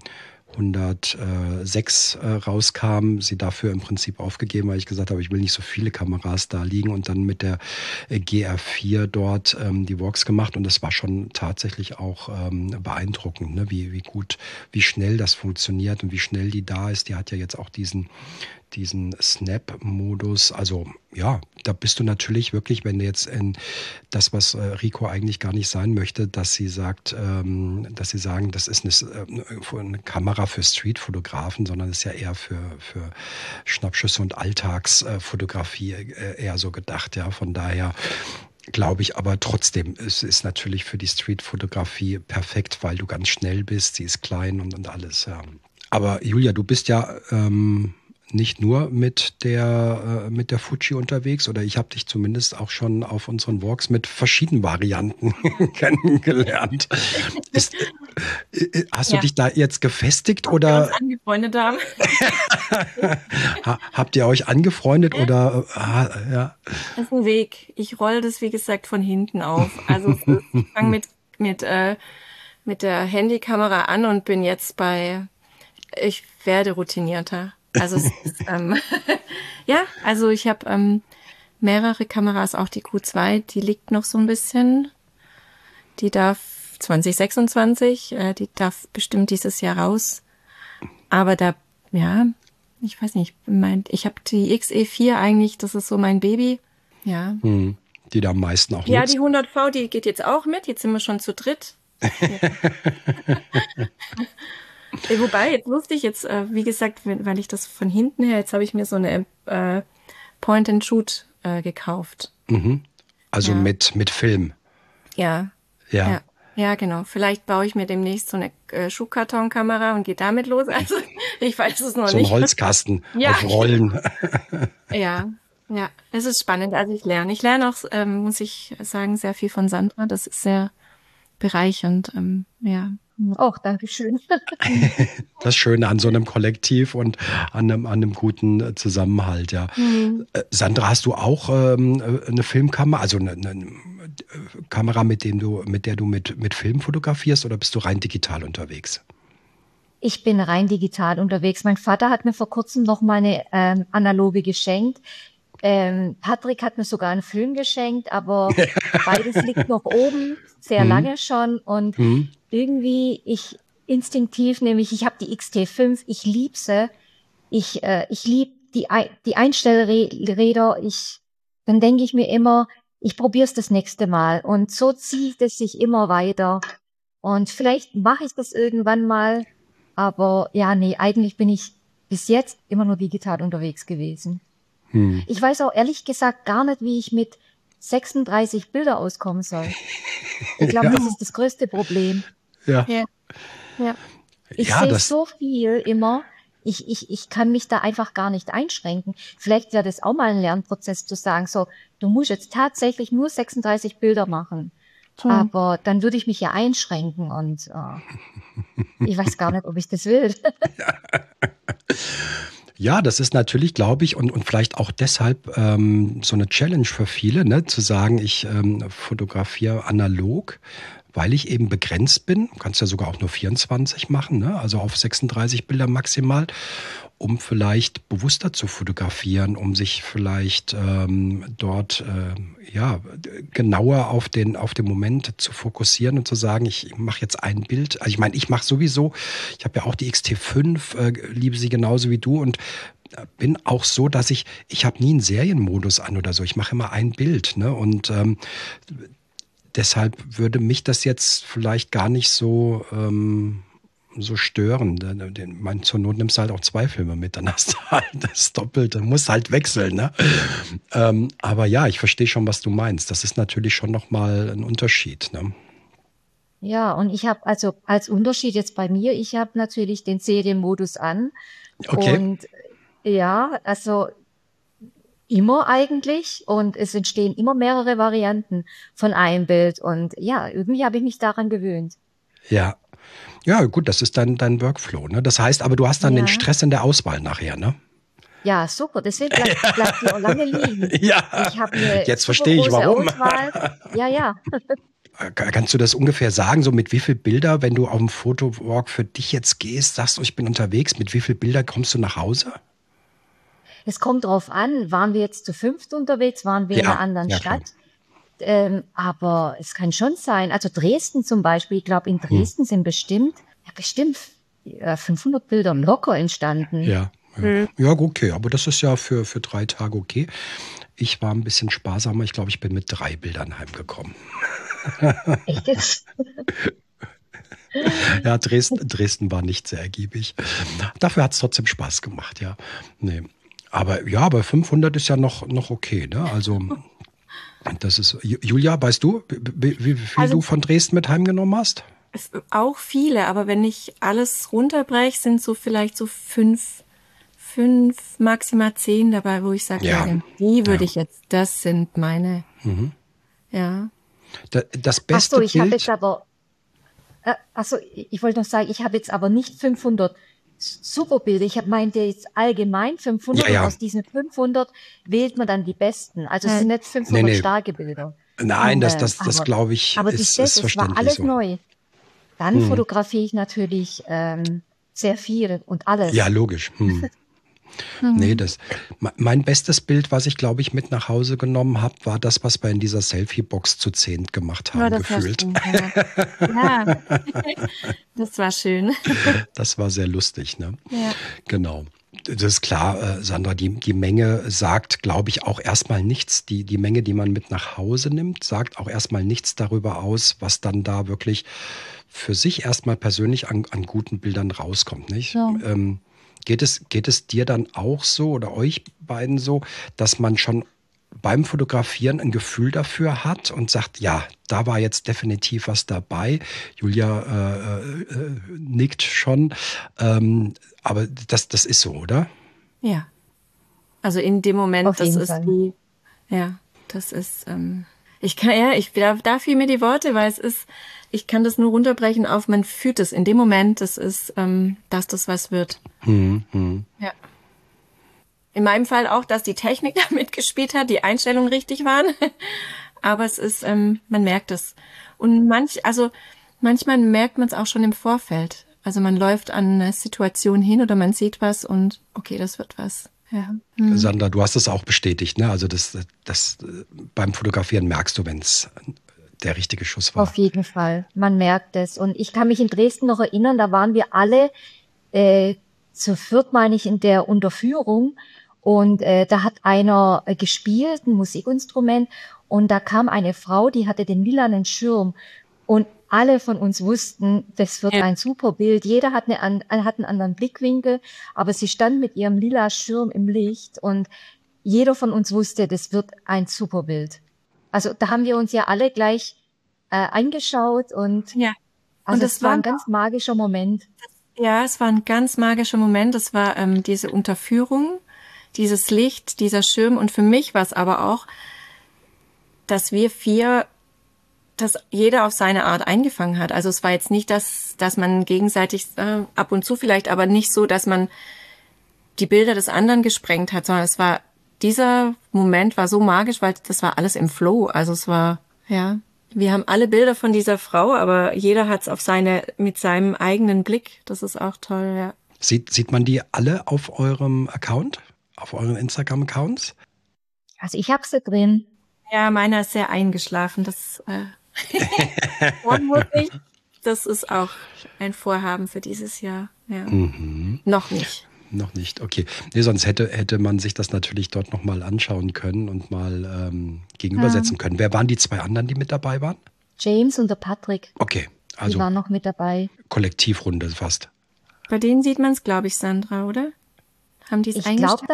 106 rauskam, sie dafür im Prinzip aufgegeben, weil ich gesagt habe, ich will nicht so viele Kameras da liegen, und dann mit der GR4 dort die Walks gemacht, und das war schon tatsächlich auch beeindruckend, ne? Wie gut, wie schnell das funktioniert und wie schnell die da ist. Die hat ja jetzt auch diesen Snap-Modus. Also ja, da bist du natürlich wirklich, wenn du jetzt in das, was Ricoh eigentlich gar nicht sein möchte, dass sie sagen, das ist eine Kamera für Streetfotografen, sondern ist ja eher für Schnappschüsse und Alltagsfotografie eher so gedacht. Ja, von daher glaube ich aber trotzdem, es ist natürlich für die Streetfotografie perfekt, weil du ganz schnell bist, sie ist klein und alles. Ja. Aber Julia, du bist ja nicht nur mit der Fuji unterwegs, oder ich habe dich zumindest auch schon auf unseren Walks mit verschiedenen Varianten kennengelernt. Hast du dich da jetzt gefestigt oder wir uns angefreundet haben? habt ihr euch angefreundet oder ja? Das ist ein Weg. Ich rolle das, wie gesagt, von hinten auf. Also ich fange mit der Handykamera an und bin jetzt ich werde routinierter. Also es ist, ja, also ich habe mehrere Kameras, auch die Q2, die liegt noch so ein bisschen. Die darf 2026, die darf bestimmt dieses Jahr raus. Aber ja, ich weiß nicht, ich habe die XE4 eigentlich, das ist so mein Baby. Ja. Die da am meisten auch Ja, nutzt. die 100V, die geht jetzt auch mit. Jetzt sind wir schon zu dritt. Ja. Wobei, jetzt lustig, wie gesagt, weil ich das von hinten her, jetzt habe ich mir so eine Point-and-Shoot gekauft. Also Ja. mit Film. Ja. Ja. Ja, genau. Vielleicht baue ich mir demnächst so eine Schuhkartonkamera und gehe damit los. Also ich weiß es noch So nicht. ein Holzkasten Ja. auf Rollen. Ja, es ist spannend. Also ich lerne auch, muss ich sagen, sehr viel von Sandra. Das ist sehr bereichernd. Ja. Auch, danke schön. Das Schöne an so einem Kollektiv und an einem guten Zusammenhalt, ja. Sandra, hast du auch eine Filmkamera, also eine Kamera, mit der du mit Film fotografierst, oder bist du rein digital unterwegs? Ich bin rein digital unterwegs. Mein Vater hat mir vor kurzem noch mal eine analoge geschenkt. Patrick hat mir sogar einen Film geschenkt, aber beides liegt noch oben, sehr lange schon. Und irgendwie, instinktiv, nämlich ich habe die XT5, ich liebe sie. Ich liebe die Einstellräder. Dann denke ich mir immer, ich probiere es das nächste Mal. Und so zieht es sich immer weiter. Und vielleicht mache ich das irgendwann mal. Aber ja, nee, eigentlich bin ich bis jetzt immer nur digital unterwegs gewesen. Ich weiß auch ehrlich gesagt gar nicht, wie ich mit 36 Bilder auskommen soll. Ich glaube, das ist das größte Problem. Ja. Ja. Ich Ja, sehe so viel immer. Ich kann mich da einfach gar nicht einschränken. Vielleicht wäre das auch mal ein Lernprozess zu sagen, so, du musst jetzt tatsächlich nur 36 Bilder machen. Aber dann würde ich mich ja einschränken und ich weiß gar nicht, ob ich das will. Ja, das ist natürlich, glaube ich, und vielleicht auch deshalb so eine Challenge für viele, ne, zu sagen, ich fotografiere analog, weil ich eben begrenzt bin. Du kannst ja sogar auch nur 24 machen, ne, also auf 36 Bilder maximal, um vielleicht bewusster zu fotografieren, um sich vielleicht dort genauer auf den Moment zu fokussieren und zu sagen, ich mache jetzt ein Bild. Also ich meine, ich mache sowieso, ich habe ja auch die XT5, liebe sie genauso wie du, und bin auch so, dass ich habe nie einen Serienmodus an oder so. Ich mache immer ein Bild, ne? Und deshalb würde mich das jetzt vielleicht gar nicht so stören. Zur Not nimmst du halt auch 2 Filme mit, dann hast du halt das Doppelte, musst halt wechseln, ne? Aber ja, ich verstehe schon, was du meinst. Das ist natürlich schon nochmal ein Unterschied, ne? Ja, und ich habe also als Unterschied jetzt bei mir, ich habe natürlich den Serienmodus an. Okay. Und ja, also immer eigentlich. Und es entstehen immer mehrere Varianten von einem Bild. Und ja, irgendwie habe ich mich daran gewöhnt. Ja. Ja, gut, das ist dein Workflow, ne? Das heißt, aber du hast dann den Ja. Stress in der Auswahl nachher, ne? Ja, super. Deswegen bleibt die auch lange liegen. Ja. Ich habe eine Jetzt super verstehe ich, große warum. Auswahl. Ja. Kannst du das ungefähr sagen, so mit wie viel Bilder, wenn du auf dem Fotowalk für dich jetzt gehst, sagst du, ich bin unterwegs, mit wie viel Bilder kommst du nach Hause? Es kommt drauf an, waren wir jetzt zu 5 unterwegs, waren wir in Ja, einer anderen ja, klar. Stadt. Aber es kann schon sein, also Dresden zum Beispiel, ich glaube, in Dresden sind bestimmt 500 Bilder locker entstanden. Ja. Ja, okay, aber das ist ja für 3 Tage okay. Ich war ein bisschen sparsamer, ich glaube, ich bin mit 3 Bildern heimgekommen. Echt jetzt? Ja, Dresden war nicht sehr ergiebig. Dafür hat es trotzdem Spaß gemacht, ja. Nee. Aber 500 ist ja noch okay, ne? Also, das ist, Julia, weißt du, wie viel du von Dresden mit heimgenommen hast? Auch viele, aber wenn ich alles runterbreche, sind so vielleicht so 5 5, maximal 10 dabei, wo ich sage, Ja. die würde ich jetzt, das sind meine, ja. Das beste Ich habe Bild. jetzt aber, ich wollte noch sagen, ich habe jetzt aber nicht 500 Superbilder. Meinte jetzt allgemein 500 Ja. und aus diesen 500 wählt man dann die besten. Also es sind nicht 500 Nee. starke Bilder. Nein, das Aber- glaube ich, Aber ist es war verständlich alles so. neu. Dann fotografiere ich natürlich sehr viel und alles. Ja, logisch. Nee, mein bestes Bild, was ich, glaube ich, mit nach Hause genommen habe, war das, was wir in dieser Selfie-Box zu 10 gemacht haben, das war gefühlt. schön, ja. Das war schön. Das war sehr lustig, ne? Ja. Genau. Das ist klar, Sandra, die Menge sagt, glaube ich, auch erstmal nichts. Die Menge, die man mit nach Hause nimmt, sagt auch erstmal nichts darüber aus, was dann da wirklich für sich erstmal persönlich an guten Bildern rauskommt, nicht? Ja. Geht es dir dann auch so oder euch beiden so, dass man schon beim Fotografieren ein Gefühl dafür hat und sagt, ja, da war jetzt definitiv was dabei. Julia nickt schon, aber das ist so, oder? Ja. Also in dem Moment, Auf jeden Fall. Das ist, da fiel mir die Worte, weil ich kann das nur runterbrechen auf, man fühlt es in dem Moment, dass das was wird. Ja. In meinem Fall auch, dass die Technik da mitgespielt hat, die Einstellungen richtig waren. Aber es ist, man merkt es. Und manchmal merkt man es auch schon im Vorfeld. Also man läuft an eine Situation hin oder man sieht was und okay, das wird was. Ja. Sandra, du hast es auch bestätigt, ne? Also das beim Fotografieren merkst du, wenn es der richtige Schuss war. Auf jeden Fall. Man merkt es. Und ich kann mich in Dresden noch erinnern, da waren wir alle zu viert, meine ich, in der Unterführung. Und da hat einer gespielt, ein Musikinstrument. Und da kam eine Frau, die hatte den lilanen Schirm. Und alle von uns wussten, das wird ein super Bild. Jeder hat einen anderen Blickwinkel, aber sie stand mit ihrem lila Schirm im Licht und jeder von uns wusste, das wird ein super Bild. Also da haben wir uns ja alle gleich angeschaut und Und es war ein ganz magischer Moment. Ja, es war ein ganz magischer Moment. Es war diese Unterführung, dieses Licht, dieser Schirm. Und für mich war es aber auch, dass wir 4, dass jeder auf seine Art eingefangen hat. Also es war jetzt nicht, dass man gegenseitig ab und zu vielleicht, aber nicht so, dass man die Bilder des anderen gesprengt hat, sondern dieser Moment war so magisch, weil das war alles im Flow. Also es war, wir haben alle Bilder von dieser Frau, aber jeder hat es mit seinem eigenen Blick. Das ist auch toll, ja. Sieht man die alle auf eurem Account, auf euren Instagram-Accounts? Also ich habe sie drin. Ja, meiner ist sehr eingeschlafen. Das das ist auch ein Vorhaben für dieses Jahr. Ja. Noch nicht. Noch nicht, okay. Nee, sonst hätte man sich das natürlich dort nochmal anschauen können und mal gegenübersetzen können. Wer waren die 2 anderen, die mit dabei waren? James und der Patrick. Okay, Die also waren noch mit dabei. Kollektivrunde fast. Bei denen sieht man es, glaube ich, Sandra, oder? Haben die es Ich glaube,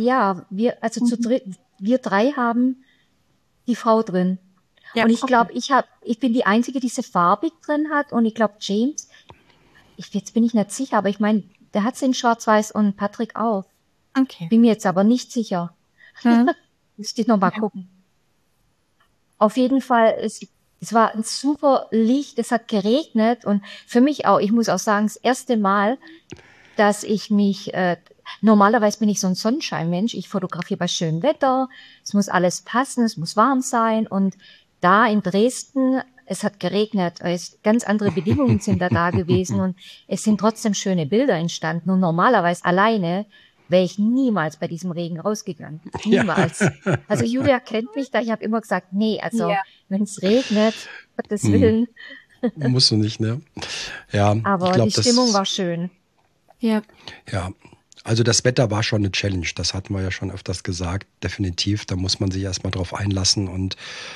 wir 3 haben die Frau drin. Ja, und ich glaube, ich bin die Einzige, die sie farbig drin hat. Und ich glaube, James, jetzt bin ich nicht sicher, aber ich meine, der hat sie in Schwarz-Weiß und Patrick auch. Okay. Bin mir jetzt aber nicht sicher. Müsste ich noch mal gucken. Auf jeden Fall, es war ein super Licht, es hat geregnet und für mich auch, ich muss auch sagen, das erste Mal, dass ich mich, normalerweise bin ich so ein Sonnenscheinmensch, ich fotografiere bei schönem Wetter, es muss alles passen, es muss warm sein und da in Dresden, es hat geregnet, ganz andere Bedingungen sind da gewesen und es sind trotzdem schöne Bilder entstanden und normalerweise alleine wäre ich niemals bei diesem Regen rausgegangen. Niemals. Ja. Also Julia kennt mich da, ich habe immer gesagt, nee, also wenn es regnet, Gottes Willen. Musst du nicht, ne? Ja, aber ich glaub, die Stimmung war schön. Ja. Ja, also das Wetter war schon eine Challenge, das hatten wir ja schon öfters gesagt, definitiv. Da muss man sich erstmal drauf einlassen und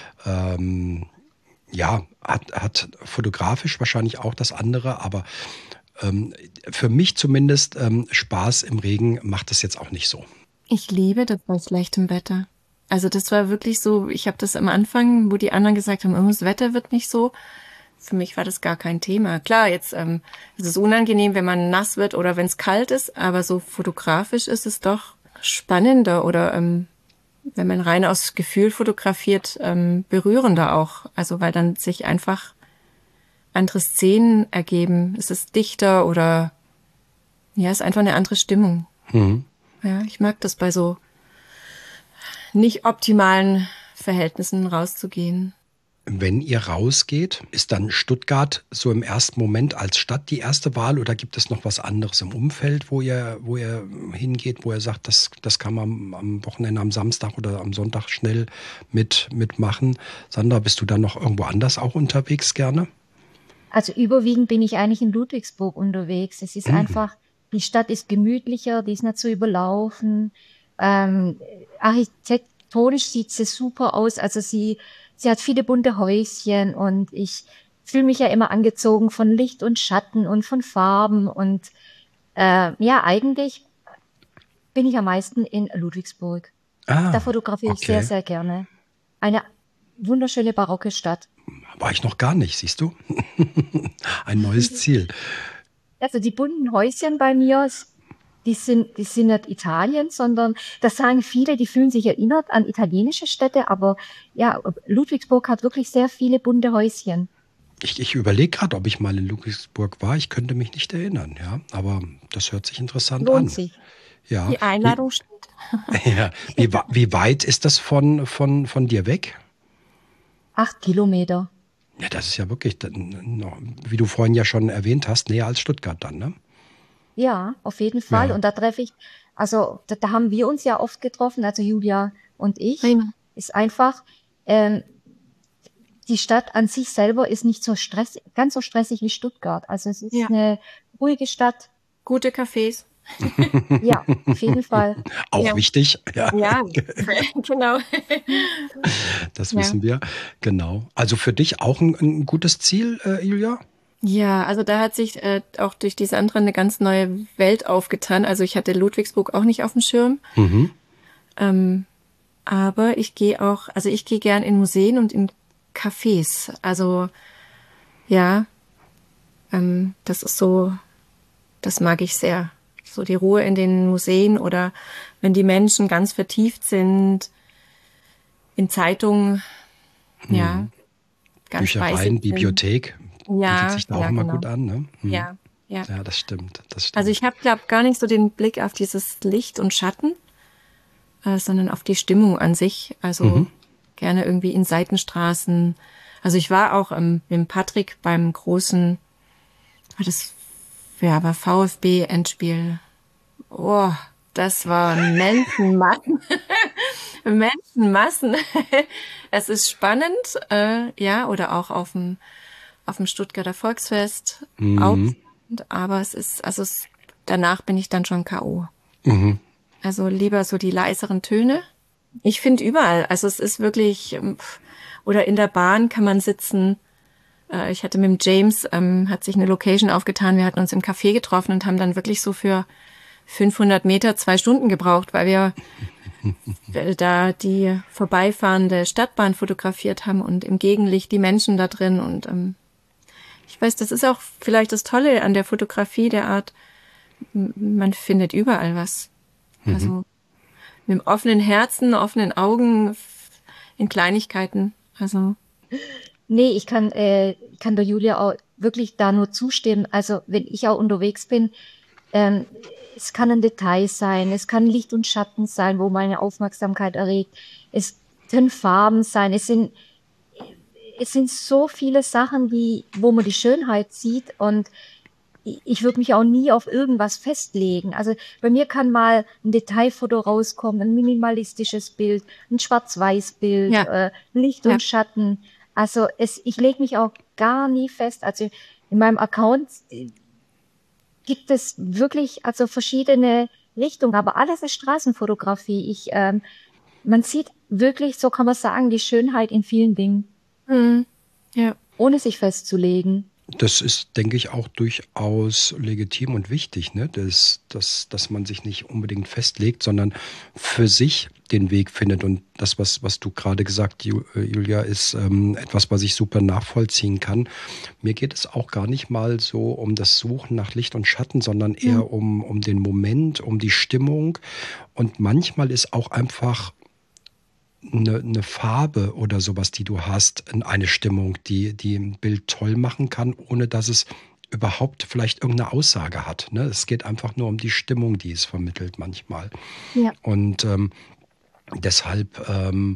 hat fotografisch wahrscheinlich auch das andere, aber für mich zumindest Spaß im Regen macht es jetzt auch nicht so. Ich liebe das bei schlechtem Wetter. Also das war wirklich so, ich habe das am Anfang, wo die anderen gesagt haben, das Wetter wird nicht so, für mich war das gar kein Thema. Klar, jetzt ist es unangenehm, wenn man nass wird oder wenn es kalt ist, aber so fotografisch ist es doch spannender oder wenn man rein aus Gefühl fotografiert, berührender auch. Also weil dann sich einfach andere Szenen ergeben. Es ist dichter oder ja, ist einfach eine andere Stimmung. Mhm. Ja, ich mag das bei so nicht optimalen Verhältnissen rauszugehen. Wenn ihr rausgeht, ist dann Stuttgart so im ersten Moment als Stadt die erste Wahl oder gibt es noch was anderes im Umfeld, wo ihr hingeht, wo ihr sagt, das kann man am Wochenende, am Samstag oder am Sonntag schnell mitmachen? Sandra, bist du dann noch irgendwo anders auch unterwegs gerne? Also überwiegend bin ich eigentlich in Ludwigsburg unterwegs. Es ist einfach, die Stadt ist gemütlicher, die ist nicht so überlaufen. Architektonisch sieht sie super aus. Also sie hat viele bunte Häuschen und ich fühle mich ja immer angezogen von Licht und Schatten und von Farben. Und ja, eigentlich bin ich am meisten in Ludwigsburg. Da fotografiere ich sehr, sehr gerne. Eine wunderschöne barocke Stadt. War ich noch gar nicht, siehst du? Ein neues Ziel. Also die bunten Häuschen bei mir, die sind nicht Italien, sondern das sagen viele, die fühlen sich erinnert an italienische Städte, aber ja, Ludwigsburg hat wirklich sehr viele bunte Häuschen. Ich überlege gerade, ob ich mal in Ludwigsburg war. Ich könnte mich nicht erinnern, ja. Aber das hört sich interessant an. Lohnt sich. Ja. Die Einladung steht. Ja. Wie weit ist das von dir weg? 8 Kilometer. Ja, das ist ja wirklich, wie du vorhin ja schon erwähnt hast, näher als Stuttgart dann, ne? Ja, auf jeden Fall. Ja. Und da treffe ich, also da haben wir uns ja oft getroffen, also Julia und ich. Prima. Ist einfach, die Stadt an sich selber ist nicht so stressig, ganz so stressig wie Stuttgart. Also es ist eine ruhige Stadt. Gute Cafés. Ja, auf jeden Fall. Auch wichtig, ja. Ja, genau. Das wissen wir, genau. Also für dich auch ein gutes Ziel, Julia? Ja, also da hat sich auch durch die Sandra eine ganz neue Welt aufgetan. Also ich hatte Ludwigsburg auch nicht auf dem Schirm. Aber ich gehe gern in Museen und in Cafés. Also ja, das ist so, das mag ich sehr. So die Ruhe in den Museen oder wenn die Menschen ganz vertieft sind in Zeitungen, ja, ganz Büchereien, Bibliothek, bietet sich da auch immer gut an, ne? Ja. Ja, das stimmt. Also ich habe, glaube gar nicht so den Blick auf dieses Licht und Schatten, sondern auf die Stimmung an sich. Also gerne irgendwie in Seitenstraßen. Also ich war auch mit Patrick beim großen, war VfB-Endspiel. Oh, das war Menschenmassen. Menschenmassen. Es ist spannend, ja, oder auch auf dem Stuttgarter Volksfest. Auch, aber danach bin ich dann schon K.O. Also lieber so die leiseren Töne. Ich finde überall, also es ist wirklich, oder in der Bahn kann man sitzen. Ich hatte mit dem James, hat sich eine Location aufgetan. Wir hatten uns im Café getroffen und haben dann wirklich so für 500 Meter 2 Stunden gebraucht, weil wir da die vorbeifahrende Stadtbahn fotografiert haben und im Gegenlicht die Menschen da drin. Und ich weiß, das ist auch vielleicht das Tolle an der Fotografie der Art, man findet überall was. Also mit dem offenen Herzen, offenen Augen, in Kleinigkeiten. Also Nee, ich kann der Julia auch wirklich da nur zustimmen. Also wenn ich auch unterwegs bin, es kann ein Detail sein, es kann Licht und Schatten sein, wo meine Aufmerksamkeit erregt. Es können Farben sein. Es sind so viele Sachen, wo man die Schönheit sieht. Und ich würde mich auch nie auf irgendwas festlegen. Also bei mir kann mal ein Detailfoto rauskommen, ein minimalistisches Bild, ein Schwarz-Weiß-Bild, Licht und Schatten. Also ich lege mich auch gar nie fest. Also in meinem Account gibt es wirklich also verschiedene Richtungen, aber alles ist Straßenfotografie. Man sieht wirklich, so kann man sagen, die Schönheit in vielen Dingen, ja. ohne sich festzulegen. Das ist, denke ich, auch durchaus legitim und wichtig, ne? Dass man sich nicht unbedingt festlegt, sondern für sich den Weg findet. Und das, was du gerade gesagt, Julia, ist etwas, was ich super nachvollziehen kann. Mir geht es auch gar nicht mal so um das Suchen nach Licht und Schatten, sondern Mhm. eher um den Moment, um die Stimmung. Und manchmal ist auch einfach eine Farbe oder sowas, die du hast, in eine Stimmung, die ein Bild toll machen kann, ohne dass es überhaupt vielleicht irgendeine Aussage hat. Ne? Es geht einfach nur um die Stimmung, die es vermittelt manchmal. Ja. Und deshalb,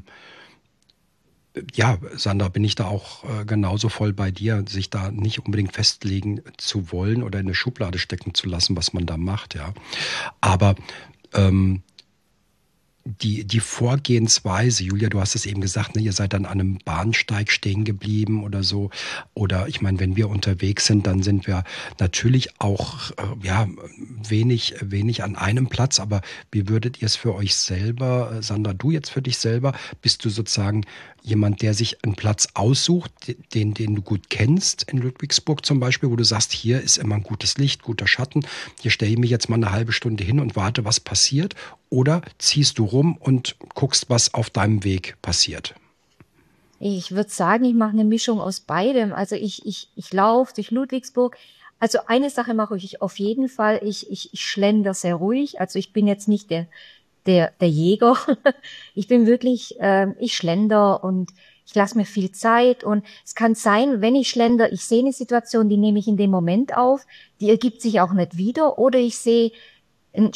ja, Sandra, bin ich da auch genauso voll bei dir, sich da nicht unbedingt festlegen zu wollen oder in eine Schublade stecken zu lassen, was man da macht, ja. Aber ähm, die Vorgehensweise, Julia, du hast es eben gesagt, ne, ihr seid dann an einem Bahnsteig stehen geblieben oder so. Oder ich meine, wenn wir unterwegs sind, dann sind wir natürlich auch ja, wenig an einem Platz. Aber wie würdet ihr es für euch selber, Sandra, du jetzt für dich selber, bist du sozusagen jemand, der sich einen Platz aussucht, den du gut kennst, in Ludwigsburg zum Beispiel, wo du sagst, hier ist immer ein gutes Licht, guter Schatten, hier stelle ich mich jetzt mal eine halbe Stunde hin und warte, was passiert? Oder ziehst du rum und guckst, was auf deinem Weg passiert? Ich würde sagen, ich mache eine Mischung aus beidem. Also ich laufe durch Ludwigsburg. Also eine Sache mache ich auf jeden Fall. Ich schlender sehr ruhig. Also ich bin jetzt nicht der Jäger. Ich bin wirklich, ich schlender und ich lasse mir viel Zeit. Und es kann sein, wenn ich schlender, ich sehe eine Situation, die nehme ich in dem Moment auf, die ergibt sich auch nicht wieder. Oder ich sehe ein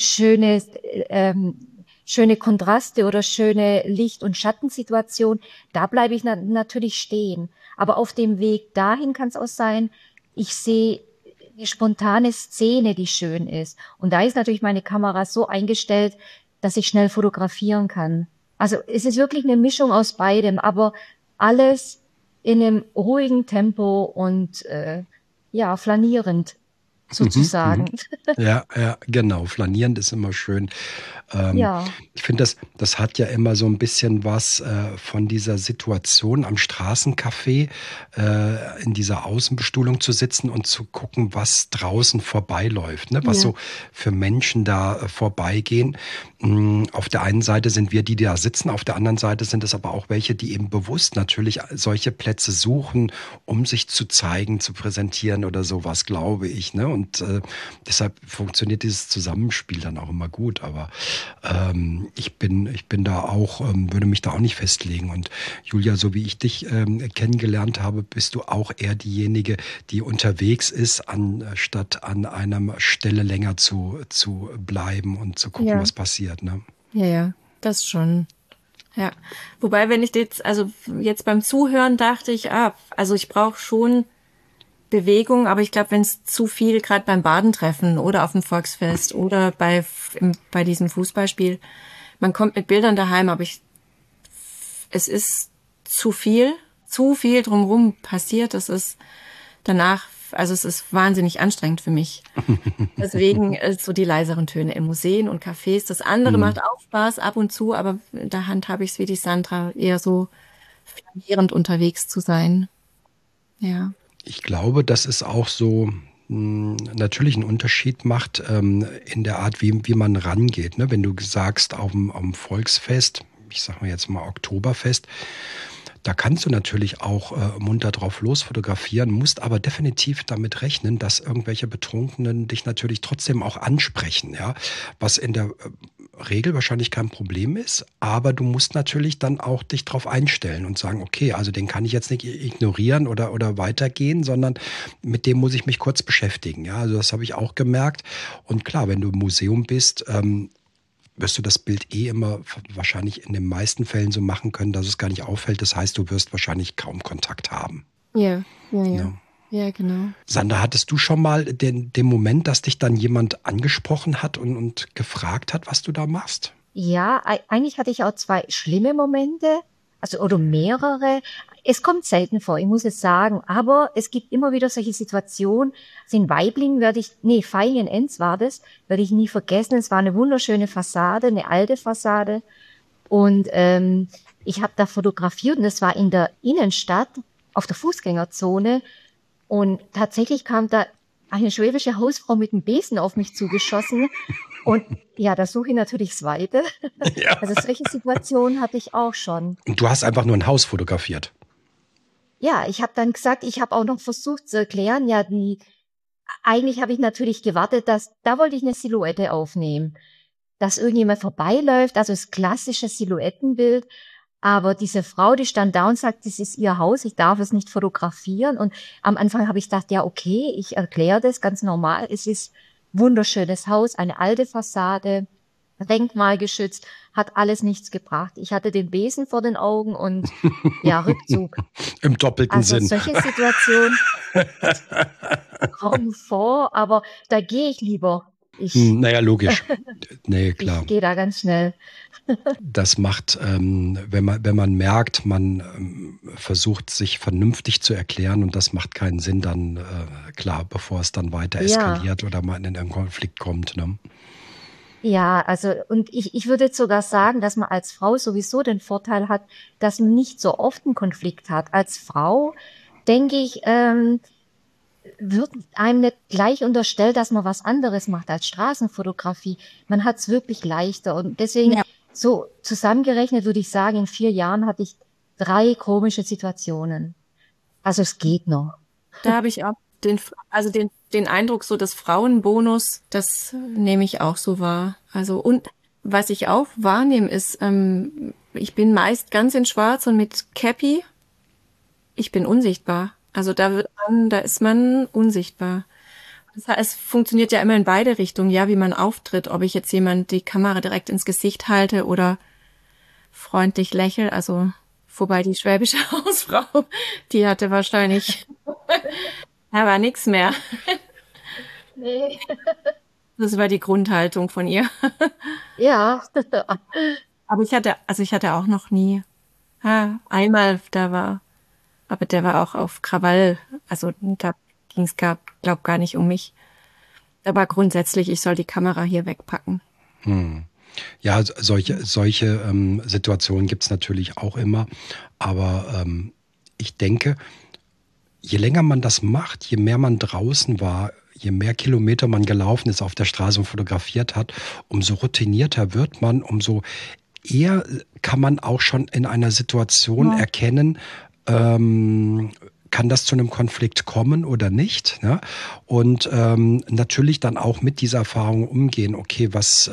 schöne Kontraste oder schöne Licht- und Schattensituation, da bleibe ich natürlich stehen. Aber auf dem Weg dahin kann es auch sein, ich sehe eine spontane Szene, die schön ist. Und da ist natürlich meine Kamera so eingestellt, dass ich schnell fotografieren kann. Also es ist wirklich eine Mischung aus beidem, aber alles in einem ruhigen Tempo und ja, flanierend Mhm, mhm. sozusagen. Ja, ja, genau. Flanierend ist immer schön. Ja, Ich finde, das hat ja immer so ein bisschen was von dieser Situation am Straßencafé, in dieser Außenbestuhlung zu sitzen und zu gucken, was draußen vorbeiläuft, ne? Was ja, so für Menschen da vorbeigehen. Auf der einen Seite sind wir die, die da sitzen, auf der anderen Seite sind es aber auch welche, die eben bewusst natürlich solche Plätze suchen, um sich zu zeigen, zu präsentieren oder sowas, glaube ich, ne? Und deshalb funktioniert dieses Zusammenspiel dann auch immer gut. Aber ich bin da auch, würde mich da auch nicht festlegen. Und Julia, so wie ich dich kennengelernt habe, bist du auch eher diejenige, die unterwegs ist, anstatt an einer Stelle länger zu bleiben und zu gucken, Ja, was passiert. Ne? ja, ja, das schon. Ja. Wobei, wenn ich jetzt, also jetzt beim Zuhören dachte ich, also ich brauche schon Bewegung, aber ich glaube, wenn es zu viel, gerade beim Badentreffen oder auf dem Volksfest oder bei diesem Fußballspiel, man kommt mit Bildern daheim, aber es ist zu viel drumherum passiert. Es ist danach, also es ist wahnsinnig anstrengend für mich. Deswegen so die leiseren Töne in Museen und Cafés. Das andere Hm. macht auch Spaß ab und zu, aber da handhabe ich es wie die Sandra, eher so flanierend unterwegs zu sein. Ja. Ich glaube, dass es auch so natürlich einen Unterschied macht in der Art, wie man rangeht. Ne? Wenn du sagst, auf dem Volksfest, ich sag mal jetzt mal Oktoberfest, da kannst du natürlich auch munter drauf los fotografieren, musst aber definitiv damit rechnen, dass irgendwelche Betrunkenen dich natürlich trotzdem auch ansprechen, ja, was in der Regel wahrscheinlich kein Problem ist, aber du musst natürlich dann auch dich drauf einstellen und sagen, okay, also den kann ich jetzt nicht ignorieren oder weitergehen, sondern mit dem muss ich mich kurz beschäftigen, ja, also das habe ich auch gemerkt und klar, wenn du im Museum bist, wirst du das Bild immer wahrscheinlich in den meisten Fällen so machen können, dass es gar nicht auffällt. Das heißt, du wirst wahrscheinlich kaum Kontakt haben. Ja, ja, ja. Ne? Ja, genau. Sandra, hattest du schon mal den Moment, dass dich dann jemand angesprochen hat und gefragt hat, was du da machst? ja, eigentlich hatte ich auch zwei schlimme Momente, also oder mehrere. Es kommt selten vor, ich muss es sagen, aber es gibt immer wieder solche Situationen. Also in Waiblingen Vaihingen-Enz war das, werde ich nie vergessen. Es war eine wunderschöne Fassade, eine alte Fassade. Und ich habe da fotografiert und das war in der Innenstadt auf der Fußgängerzone. Und tatsächlich kam da eine schwäbische Hausfrau mit einem Besen auf mich zugeschossen. Und ja, da suche ich natürlich das Weite. Ja. Also solche Situationen hatte ich auch schon. Und du hast einfach nur ein Haus fotografiert. Ja, ich habe dann gesagt, ich habe auch noch versucht zu erklären, ja, eigentlich habe ich natürlich gewartet, da wollte ich eine Silhouette aufnehmen, dass irgendjemand vorbeiläuft, also das klassische Silhouettenbild. Aber diese Frau, die stand da und sagt, das ist ihr Haus, ich darf es nicht fotografieren. Und am Anfang habe ich gedacht, ja, okay, ich erkläre das ganz normal. Es ist wunderschönes Haus, eine alte Fassade, denkmalgeschützt, hat alles nichts gebracht. Ich hatte den Besen vor den Augen und ja, Rückzug. Im doppelten Also Sinn. solche Situationen kommen vor, aber da gehe ich lieber. Naja, logisch. Nee, klar. Ich gehe da ganz schnell. Das macht, wenn man merkt, man versucht, sich vernünftig zu erklären und das macht keinen Sinn, dann klar, bevor es dann weiter eskaliert oder man in einen Konflikt kommt. Ne? Ja, also und ich würde jetzt sogar sagen, dass man als Frau sowieso den Vorteil hat, dass man nicht so oft einen Konflikt hat. Als Frau, denke ich, wird einem nicht gleich unterstellt, dass man was anderes macht als Straßenfotografie. Man hat es wirklich leichter. Und deswegen, so zusammengerechnet, würde ich sagen, in 4 Jahren hatte ich 3 komische Situationen. Also es geht noch. Da habe ich auch den Eindruck, so das Frauenbonus, das nehme ich auch so wahr. Also, und was ich auch wahrnehme, ist, ich bin meist ganz in Schwarz und mit Cappy. Ich bin unsichtbar. Also da ist man unsichtbar. Das heißt, es funktioniert ja immer in beide Richtungen, ja, wie man auftritt, ob ich jetzt jemand die Kamera direkt ins Gesicht halte oder freundlich lächle. Also, wobei die schwäbische Hausfrau, die hatte wahrscheinlich, da war nichts mehr. Nee. Das war die Grundhaltung von ihr. Ja. Aber ich hatte auch noch nie, einmal, aber der war auch auf Krawall. Also da ging es, glaub gar nicht um mich. Aber grundsätzlich, ich soll die Kamera hier wegpacken. Ja, solche Situationen gibt's natürlich auch immer. Aber ich denke, je länger man das macht, je mehr man draußen war, je mehr Kilometer man gelaufen ist, auf der Straße und fotografiert hat, umso routinierter wird man, umso eher kann man auch schon in einer Situation erkennen, kann das zu einem Konflikt kommen oder nicht? Ne? Und natürlich dann auch mit dieser Erfahrung umgehen, okay,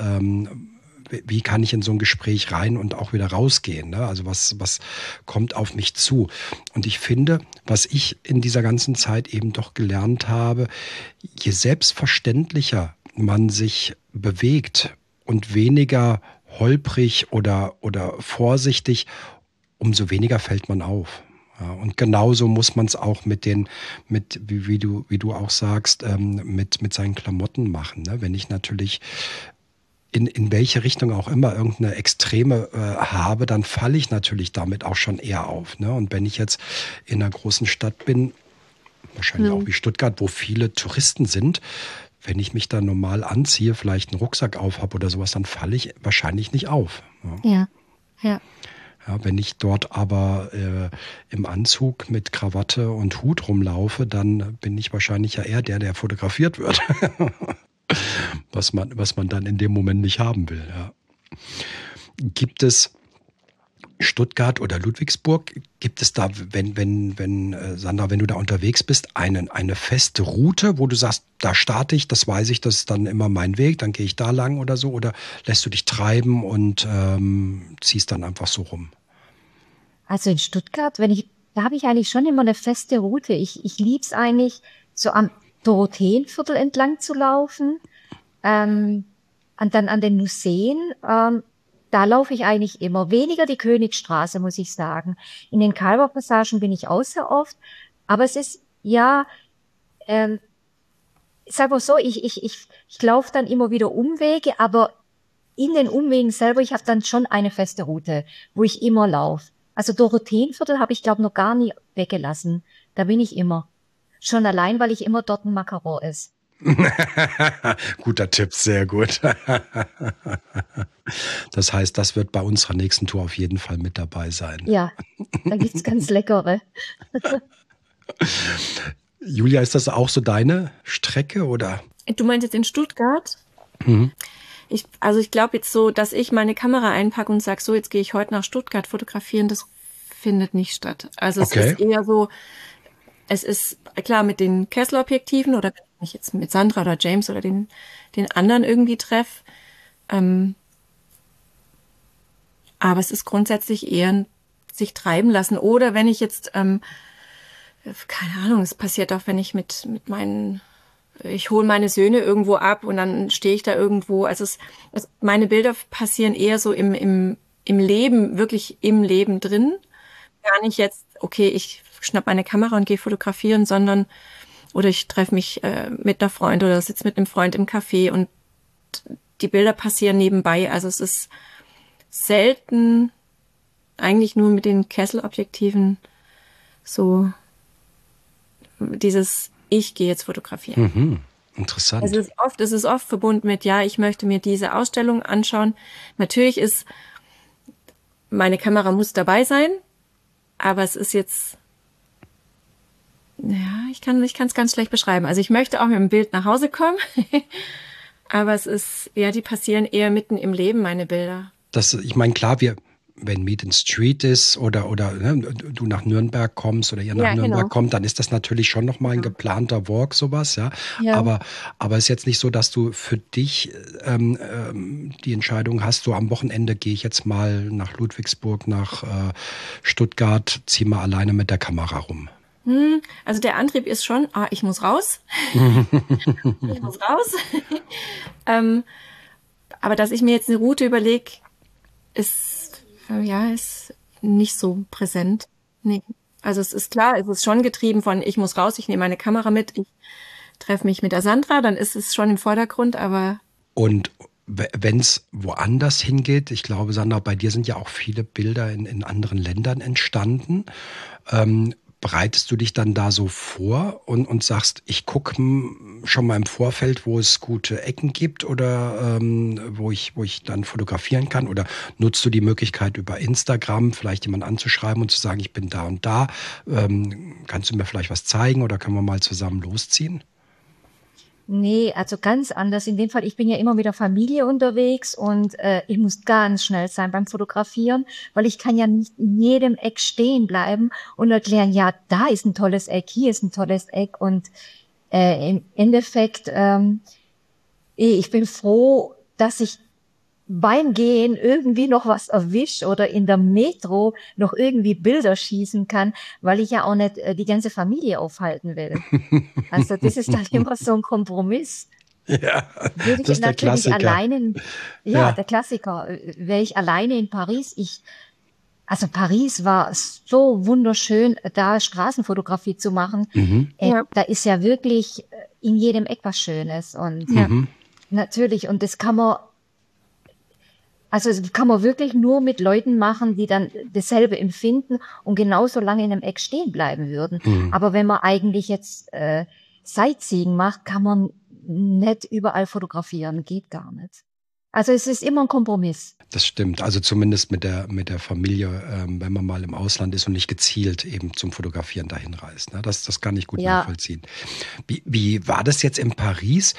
wie kann ich in so ein Gespräch rein und auch wieder rausgehen? Ne? Also was kommt auf mich zu? Und ich finde, was ich in dieser ganzen Zeit eben doch gelernt habe, je selbstverständlicher man sich bewegt und weniger holprig oder vorsichtig, umso weniger fällt man auf. Ja, und genauso muss man es auch wie du auch sagst, mit seinen Klamotten machen. Ne? Wenn ich natürlich in welche Richtung auch immer irgendeine Extreme habe, dann falle ich natürlich damit auch schon eher auf. Ne? Und wenn ich jetzt in einer großen Stadt bin, wahrscheinlich auch wie Stuttgart, wo viele Touristen sind, wenn ich mich da normal anziehe, vielleicht einen Rucksack auf habe oder sowas, dann falle ich wahrscheinlich nicht auf. Ja. Ja, wenn ich dort aber im Anzug mit Krawatte und Hut rumlaufe, dann bin ich wahrscheinlich ja eher der fotografiert wird. was man dann in dem Moment nicht haben will. Ja. Gibt es Stuttgart oder Ludwigsburg, gibt es da, Sandra, wenn du da unterwegs bist, eine feste Route, wo du sagst, da starte ich, das weiß ich, das ist dann immer mein Weg, dann gehe ich da lang oder so, oder lässt du dich treiben und ziehst dann einfach so rum? Also in Stuttgart, da habe ich eigentlich schon immer eine feste Route. Ich liebe es eigentlich, so am Dorotheenviertel entlang zu laufen, und dann an den Museen, da laufe ich eigentlich immer. Weniger die Königstraße, muss ich sagen. In den Kalverpassagen bin ich auch sehr oft, aber es ist, ja, sag mal so, ich laufe dann immer wieder Umwege, aber in den Umwegen selber, ich habe dann schon eine feste Route, wo ich immer laufe. Also Dorotheenviertel habe ich, glaube noch gar nie weggelassen. Da bin ich immer. Schon allein, weil ich immer dort ein Macaron esse. Guter Tipp, sehr gut. Das heißt, das wird bei unserer nächsten Tour auf jeden Fall mit dabei sein. Ja, da gibt's ganz leckere. Julia, ist das auch so deine Strecke oder? Du meinst jetzt in Stuttgart? Mhm. Ich glaube jetzt so, dass ich meine Kamera einpacke und sage, so, jetzt gehe ich heute nach Stuttgart fotografieren, das findet nicht statt. Also es Okay. ist eher so, es ist klar mit den Kessel-Objektiven oder wenn ich mich jetzt mit Sandra oder James oder den anderen irgendwie treffe. Aber es ist grundsätzlich eher ein sich treiben lassen. Oder wenn ich jetzt, keine Ahnung, es passiert auch, wenn ich mit meinen, ich hole meine Söhne irgendwo ab und dann stehe ich da irgendwo. Also meine Bilder passieren eher so im Leben, wirklich im Leben drin. Gar nicht jetzt, okay, ich schnapp meine Kamera und gehe fotografieren, sondern, oder ich treffe mich mit einer Freundin oder sitze mit einem Freund im Café und die Bilder passieren nebenbei. Also es ist selten eigentlich nur mit den Kessel-Objektiven so dieses ich gehe jetzt fotografieren. Mhm. Interessant. Es ist oft verbunden mit, ja, ich möchte mir diese Ausstellung anschauen. Natürlich ist, meine Kamera muss dabei sein, aber es ist jetzt, ja, ich kann es ganz schlecht beschreiben. Also ich möchte auch mit dem Bild nach Hause kommen, aber es ist, ja, die passieren eher mitten im Leben, meine Bilder. Ich meine, klar, wenn Meet in Street ist oder ne, du nach Nürnberg kommst oder ihr nach Nürnberg kommt, dann ist das natürlich schon nochmal ein geplanter Walk, sowas, ja. Aber es ist jetzt nicht so, dass du für dich die Entscheidung hast, so am Wochenende gehe ich jetzt mal nach Ludwigsburg, nach Stuttgart, ziehe mal alleine mit der Kamera rum. Also der Antrieb ist schon, ich muss raus. Ich muss raus. Aber dass ich mir jetzt eine Route überlege, ist nicht so präsent. Nee. Also es ist klar, es ist schon getrieben von, ich muss raus, ich nehme meine Kamera mit, ich treffe mich mit der Sandra, dann ist es schon im Vordergrund, aber... Und wenn es woanders hingeht, ich glaube, Sandra, bei dir sind ja auch viele Bilder in anderen Ländern entstanden. Bereitest du dich dann da so vor und sagst, ich gucke schon mal im Vorfeld, wo es gute Ecken gibt oder wo ich dann fotografieren kann? Oder nutzt du die Möglichkeit über Instagram vielleicht jemanden anzuschreiben und zu sagen, ich bin da und da, kannst du mir vielleicht was zeigen oder können wir mal zusammen losziehen? Nee, also ganz anders. In dem Fall, ich bin ja immer mit der Familie unterwegs und ich muss ganz schnell sein beim Fotografieren, weil ich kann ja nicht in jedem Eck stehen bleiben und erklären, ja, da ist ein tolles Eck, hier ist ein tolles Eck und im Endeffekt, ich bin froh, dass ich beim Gehen irgendwie noch was erwischt oder in der Metro noch irgendwie Bilder schießen kann, weil ich ja auch nicht die ganze Familie aufhalten will. Also das ist dann immer so ein Kompromiss. Ja, Würde das ich ist der natürlich Klassiker. alleine, Ja. der Klassiker, wäre ich alleine in Paris, also Paris war so wunderschön, da Straßenfotografie zu machen. Da ist ja wirklich in jedem Eck was Schönes und natürlich, und das kann man wirklich nur mit Leuten machen, die dann dasselbe empfinden und genauso lange in einem Eck stehen bleiben würden. Aber wenn man eigentlich jetzt Sightseeing macht, kann man nicht überall fotografieren, geht gar nicht. Also es ist immer ein Kompromiss. Das stimmt. Also zumindest mit der Familie, wenn man mal im Ausland ist und nicht gezielt eben zum Fotografieren dahin reist. Ne? Das kann ich gut nachvollziehen. Wie war das jetzt in Paris?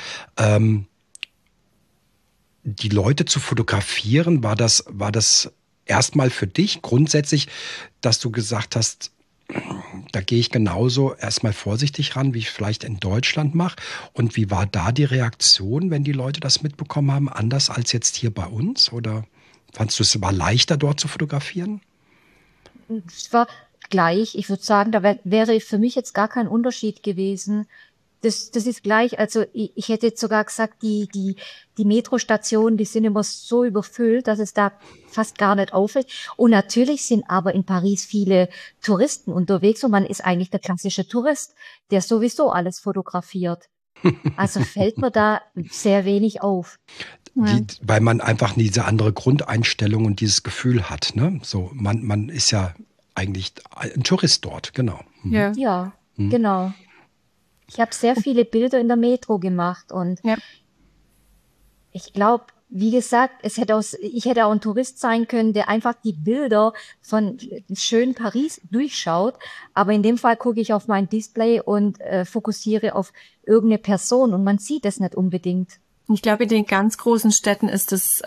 Die Leute zu fotografieren, war das erstmal für dich grundsätzlich, dass du gesagt hast, da gehe ich genauso erstmal vorsichtig ran, wie ich vielleicht in Deutschland mache. Und wie war da die Reaktion, wenn die Leute das mitbekommen haben, anders als jetzt hier bei uns? Oder fandst du, es war leichter, dort zu fotografieren? Es war gleich. Ich würde sagen, da wäre für mich jetzt gar kein Unterschied gewesen. Das ist gleich. Also ich hätte jetzt sogar gesagt, die Metrostationen, die sind immer so überfüllt, dass es da fast gar nicht auffällt. Und natürlich sind aber in Paris viele Touristen unterwegs und man ist eigentlich der klassische Tourist, der sowieso alles fotografiert. Also fällt mir da sehr wenig auf. Weil man einfach diese andere Grundeinstellung und dieses Gefühl hat. Ne? So, man ist ja eigentlich ein Tourist dort, genau. Ja, genau. Ich habe sehr viele Bilder in der Metro gemacht und ich glaube, wie gesagt, ich hätte auch ein Tourist sein können, der einfach die Bilder von schönen Paris durchschaut. Aber in dem Fall gucke ich auf mein Display und fokussiere auf irgendeine Person und man sieht es nicht unbedingt. Ich glaube, in den ganz großen Städten ist es,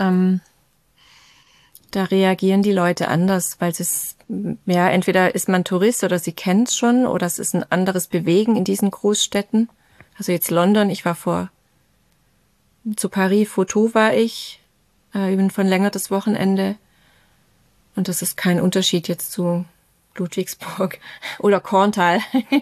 da reagieren die Leute anders, weil es, ja, entweder ist man Tourist oder sie kennt es schon oder es ist ein anderes Bewegen in diesen Großstädten. Also jetzt London, ich war zu Paris Photo war ich, eben von längeres Wochenende. Und das ist kein Unterschied jetzt zu Ludwigsburg oder Korntal.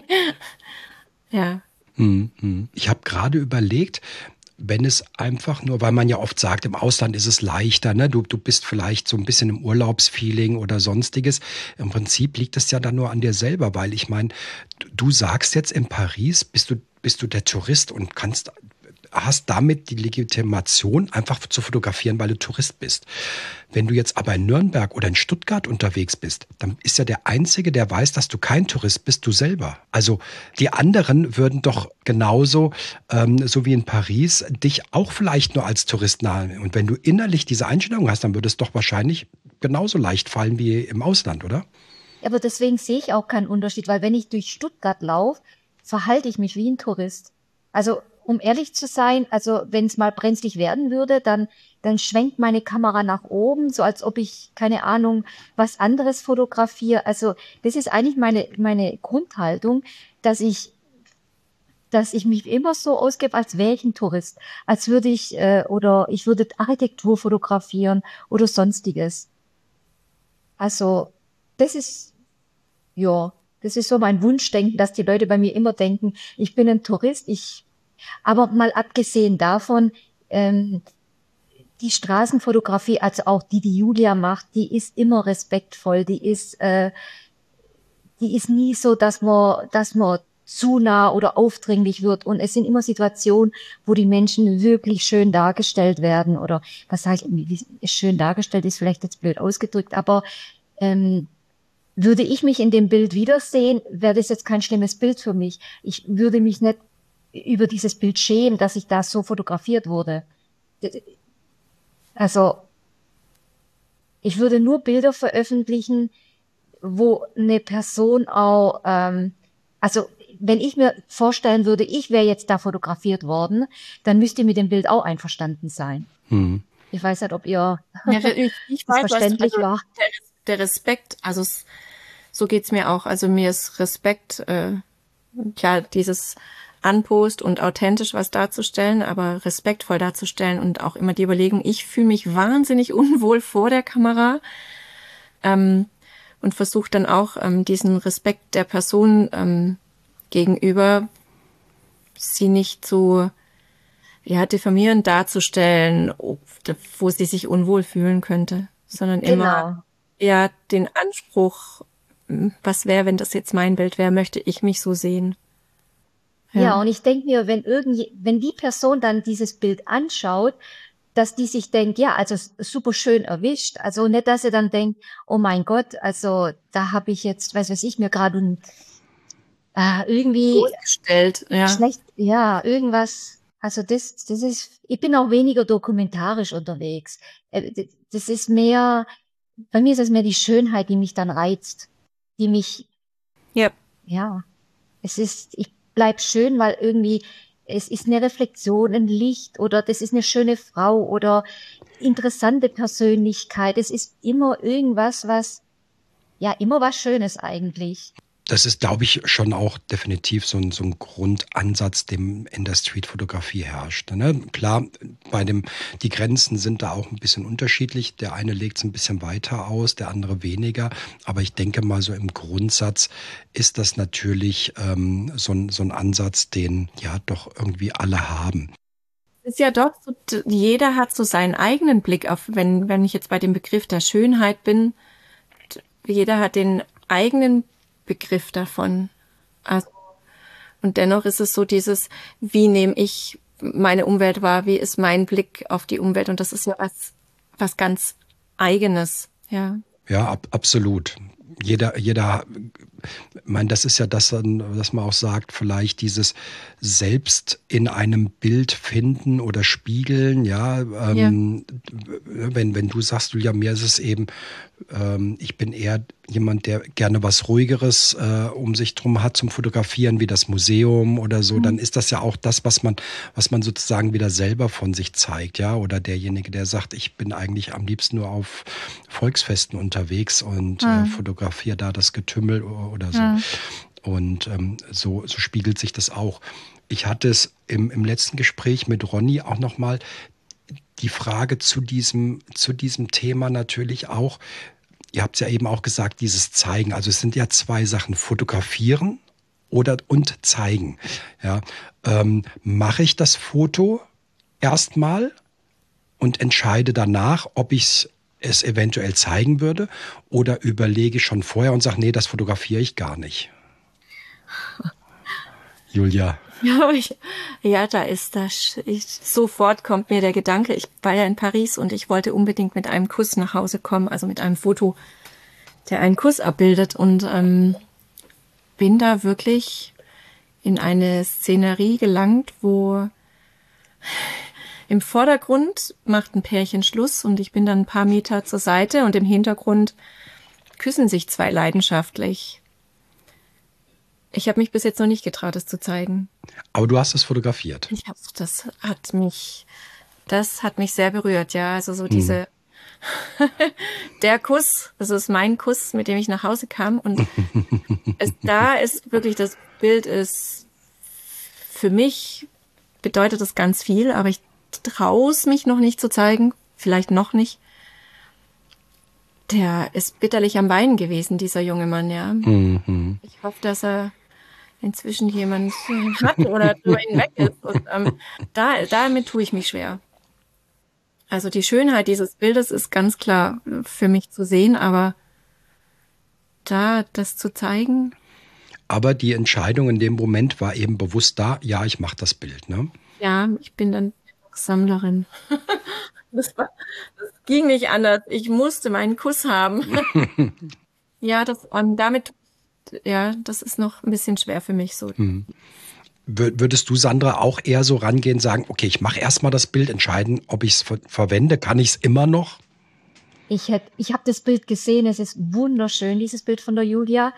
Ja. Ich habe gerade überlegt, wenn es einfach nur, weil man ja oft sagt, im Ausland ist es leichter, ne? Du bist vielleicht so ein bisschen im Urlaubsfeeling oder sonstiges. Im Prinzip liegt es ja dann nur an dir selber, weil ich meine, du sagst jetzt in Paris, bist du der Tourist und hast damit die Legitimation, einfach zu fotografieren, weil du Tourist bist. Wenn du jetzt aber in Nürnberg oder in Stuttgart unterwegs bist, dann ist ja der Einzige, der weiß, dass du kein Tourist bist, du selber. Also die anderen würden doch genauso, so wie in Paris, dich auch vielleicht nur als Tourist nahen. Und wenn du innerlich diese Einstellung hast, dann würde es doch wahrscheinlich genauso leicht fallen wie im Ausland, oder? Aber deswegen sehe ich auch keinen Unterschied, weil wenn ich durch Stuttgart laufe, verhalte ich mich wie ein Tourist. Also um ehrlich zu sein, also wenn es mal brenzlig werden würde, dann schwenkt meine Kamera nach oben, so als ob ich, keine Ahnung, was anderes fotografiere. Also das ist eigentlich meine Grundhaltung, dass ich mich immer so ausgebe, als wäre ich ein Tourist, als würde oder ich würde Architektur fotografieren oder sonstiges. Also das ist, ja, das ist so mein Wunschdenken, dass die Leute bei mir immer denken, ich bin ein Tourist, aber mal abgesehen davon, die Straßenfotografie, also auch die Julia macht, die ist immer respektvoll, die ist nie so, dass man zu nah oder aufdringlich wird. Und es sind immer Situationen, wo die Menschen wirklich schön dargestellt werden. Oder was sage ich, wie schön dargestellt ist vielleicht jetzt blöd ausgedrückt, aber würde ich mich in dem Bild wiedersehen, wäre das jetzt kein schlimmes Bild für mich. Ich würde mich nicht über dieses Bild schämen, dass ich da so fotografiert wurde. Also ich würde nur Bilder veröffentlichen, wo eine Person auch, also wenn ich mir vorstellen würde, ich wäre jetzt da fotografiert worden, dann müsst ihr mit dem Bild auch einverstanden sein. Ich weiß nicht, ob ihr Ja, ich das weiß, verständlich also war. der Respekt, also so geht's mir auch. Also mir ist Respekt, klar, dieses Anpost und authentisch was darzustellen, aber respektvoll darzustellen und auch immer die Überlegung, ich fühle mich wahnsinnig unwohl vor der Kamera und versuche dann auch diesen Respekt der Person gegenüber, sie nicht so diffamierend darzustellen, wo sie sich unwohl fühlen könnte, sondern immer den Anspruch, was wäre, wenn das jetzt mein Bild wäre, möchte ich mich so sehen. Ja, und ich denke mir, wenn die Person dann dieses Bild anschaut, dass die sich denkt, ja, also super schön erwischt. Also nicht, dass sie dann denkt, oh mein Gott, also da habe ich jetzt, weiß ich, mir gerade irgendwie Bloßgestellt, ja. schlecht, ja, irgendwas. Also das ist, ich bin auch weniger dokumentarisch unterwegs. Das ist mehr, bei mir ist es mehr die Schönheit, die mich dann reizt, die mich, Yep. ja, ich bleib schön, weil irgendwie, es ist eine Reflexion, ein Licht oder das ist eine schöne Frau oder interessante Persönlichkeit. Es ist immer irgendwas, immer was Schönes eigentlich. Das ist, glaube ich, schon auch definitiv so ein Grundansatz, dem in der Streetfotografie herrscht. Ne? Klar, die Grenzen sind da auch ein bisschen unterschiedlich. Der eine legt es ein bisschen weiter aus, der andere weniger. Aber ich denke mal, so im Grundsatz ist das natürlich so ein Ansatz, den ja doch irgendwie alle haben. Ist ja doch so, jeder hat so seinen eigenen Blick auf, wenn ich jetzt bei dem Begriff der Schönheit bin, jeder hat den eigenen Begriff davon. Also, und dennoch ist es so wie nehme ich meine Umwelt wahr, wie ist mein Blick auf die Umwelt? Und das ist ja was ganz Eigenes, ja. Ja, absolut. jeder, ich meine, das ist ja das, dass man auch sagt, vielleicht dieses selbst in einem Bild finden oder spiegeln, ja, Ja. wenn du sagst, Julia, mir ist es eben, ich bin eher jemand, der gerne was Ruhigeres um sich drum hat zum Fotografieren, wie das Museum oder so, dann Mhm. ist das ja auch das, was man sozusagen wieder selber von sich zeigt, ja, oder derjenige, der sagt, ich bin eigentlich am liebsten nur auf Volksfesten unterwegs und Mhm. fotografiere da das Getümmel oder so. Mhm. Und so spiegelt sich das auch. Ich hatte es im letzten Gespräch mit Ronny auch nochmal die Frage zu diesem Thema natürlich auch. Ihr habt es ja eben auch gesagt, dieses Zeigen. Also es sind ja zwei Sachen, fotografieren und zeigen. Ja, mache ich das Foto erstmal und entscheide danach, ob ich es eventuell zeigen würde oder überlege schon vorher und sage, nee, das fotografiere ich gar nicht. Julia. Ja, ja, da ist das. Sofort kommt mir der Gedanke, ich war ja in Paris und ich wollte unbedingt mit einem Kuss nach Hause kommen, also mit einem Foto, der einen Kuss abbildet und bin da wirklich in eine Szenerie gelangt, wo im Vordergrund macht ein Pärchen Schluss und ich bin dann ein paar Meter zur Seite und im Hintergrund küssen sich zwei leidenschaftlich. Ich habe mich bis jetzt noch nicht getraut, es zu zeigen. Aber du hast es fotografiert. Das hat mich sehr berührt, ja. Also so Hm. der Kuss, das ist mein Kuss, mit dem ich nach Hause kam und da ist wirklich, das Bild ist, für mich bedeutet das ganz viel, aber ich traue es mich noch nicht zu zeigen, vielleicht noch nicht. Der ist bitterlich am Weinen gewesen, dieser junge Mann, ja. Mhm. Ich hoffe, dass inzwischen jemand hat oder drüber hinweg ist. Und damit tue ich mich schwer. Also die Schönheit dieses Bildes ist ganz klar für mich zu sehen, aber da das zu zeigen, Aber die Entscheidung in dem Moment war eben bewusst da, ja, ich mache das Bild. Ne? ja, ich bin dann Sammlerin. Das ging nicht anders. Ich musste meinen Kuss haben. Ja, das ist noch ein bisschen schwer für mich so. Würdest du, Sandra, auch eher so rangehen, sagen, okay, ich mache erstmal das Bild, entscheiden, ob ich es verwende, kann ich es immer noch? Ich habe das Bild gesehen, es ist wunderschön, dieses Bild von der Julia.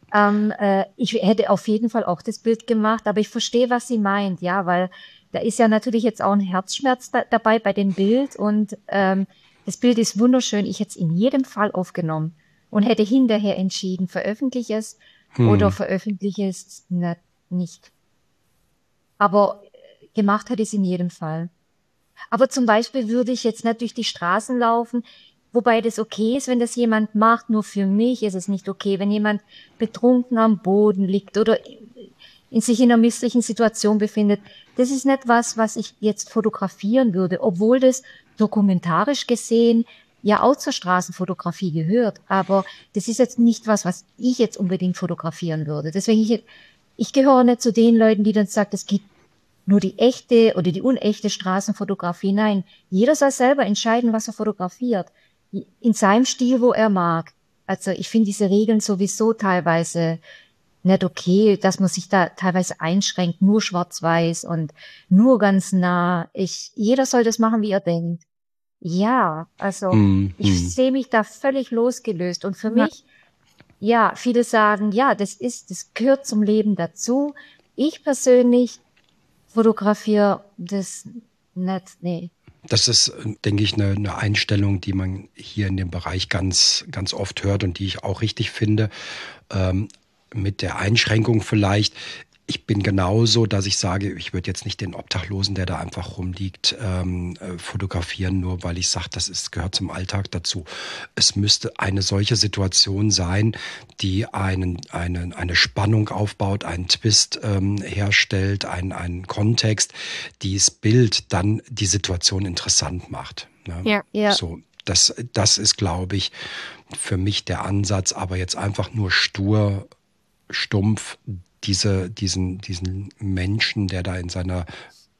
Ich hätte auf jeden Fall auch das Bild gemacht, aber ich verstehe, was sie meint, ja, weil da ist ja natürlich jetzt auch ein Herzschmerz dabei bei dem Bild und das Bild ist wunderschön. Ich hätte es in jedem Fall aufgenommen und hätte hinterher entschieden, veröffentliche es oder Hm. veröffentliche es nicht. Aber gemacht hätte ich es in jedem Fall. Aber zum Beispiel würde ich jetzt nicht durch die Straßen laufen, wobei das okay ist, wenn das jemand macht, nur für mich ist es nicht okay. Wenn jemand betrunken am Boden liegt oder in sich in einer misslichen Situation befindet, das ist nicht was ich jetzt fotografieren würde, obwohl das dokumentarisch gesehen ja auch zur Straßenfotografie gehört. Aber das ist jetzt nicht was ich jetzt unbedingt fotografieren würde. Deswegen, ich gehöre nicht zu den Leuten, die dann sagen, es gibt nur die echte oder die unechte Straßenfotografie. Nein, jeder soll selber entscheiden, was er fotografiert. In seinem Stil, wo er mag. Also ich finde diese Regeln sowieso teilweise nicht okay, dass man sich da teilweise einschränkt, nur schwarz-weiß und nur ganz nah. Jeder soll das machen, wie er denkt. Ja, also Hm. ich Hm. sehe mich da völlig losgelöst. Und für Ja, mich, ja, viele sagen, ja, das gehört zum Leben dazu. Ich persönlich fotografiere das nicht, nee. Das ist, denke ich, eine Einstellung, die man hier in dem Bereich ganz, ganz oft hört und die ich auch richtig finde. Ähm, mit der Einschränkung vielleicht. Ich bin genauso, dass ich sage, ich würde jetzt nicht den Obdachlosen, der da einfach rumliegt, fotografieren, nur weil ich sage, gehört zum Alltag dazu. Es müsste eine solche Situation sein, die eine Spannung aufbaut, einen Twist herstellt, einen Kontext, die das Bild dann die Situation interessant macht. Ne? ja, Ja, So, das ist, glaube ich, für mich der Ansatz, aber jetzt einfach nur stur, stumpf diesen Menschen, der da in seiner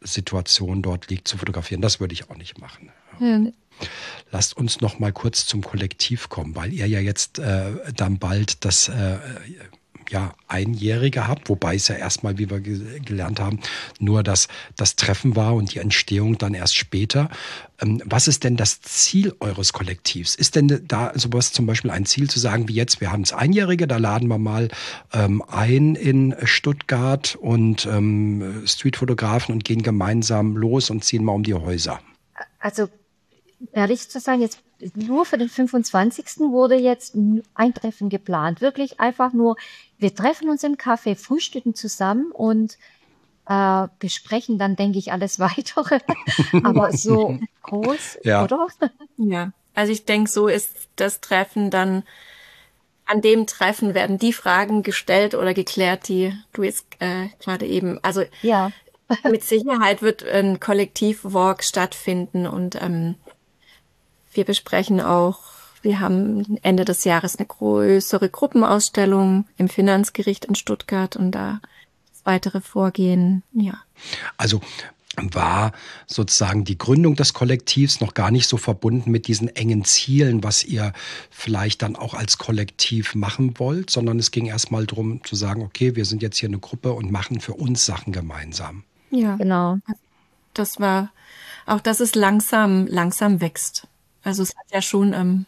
Situation dort liegt, zu fotografieren. Das würde ich auch nicht machen. Hm. Lasst uns noch mal kurz zum Kollektiv kommen, weil ihr ja jetzt dann bald das Einjährige habt, wobei es ja erstmal, wie wir gelernt haben, nur das Treffen war und die Entstehung dann erst später. Was ist denn das Ziel eures Kollektivs? Ist denn da sowas zum Beispiel ein Ziel zu sagen, wie jetzt, wir haben das Einjährige, da laden wir mal ein in Stuttgart und Streetfotografen und gehen gemeinsam los und ziehen mal um die Häuser? Also ehrlich zu sein, jetzt nur für den 25. wurde jetzt ein Treffen geplant. Wirklich einfach nur, wir treffen uns im Café, frühstücken zusammen und besprechen dann, denke ich, alles Weitere. Aber so groß, Ja. oder? Ja, also ich denke, so ist das Treffen dann, an dem Treffen werden die Fragen gestellt oder geklärt, die du jetzt gerade eben, also Ja. mit Sicherheit wird ein Kollektivwalk stattfinden und wir besprechen auch, wir haben Ende des Jahres eine größere Gruppenausstellung im Finanzgericht in Stuttgart und da das weitere Vorgehen, ja. Also war sozusagen die Gründung des Kollektivs noch gar nicht so verbunden mit diesen engen Zielen, was ihr vielleicht dann auch als Kollektiv machen wollt, sondern es ging erstmal darum zu sagen, okay, wir sind jetzt hier eine Gruppe und machen für uns Sachen gemeinsam. Ja, Genau. das war auch, dass es langsam wächst. Also es hat ja schon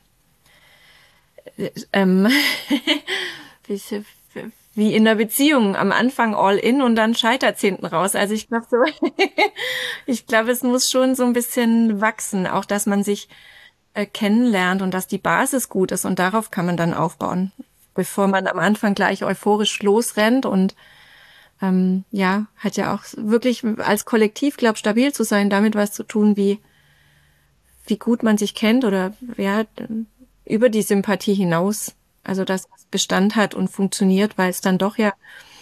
wie wie in einer Beziehung am Anfang all in und dann scheitert's hinten raus. Also ich glaube so, ich glaube, es muss schon so ein bisschen wachsen, auch dass man sich kennenlernt und dass die Basis gut ist und darauf kann man dann aufbauen, bevor man am Anfang gleich euphorisch losrennt und hat ja auch wirklich als Kollektiv, glaube ich, stabil zu sein, damit was zu tun, wie gut man sich kennt oder ja, über die Sympathie hinaus. Also dass es Bestand hat und funktioniert, weil es dann doch ja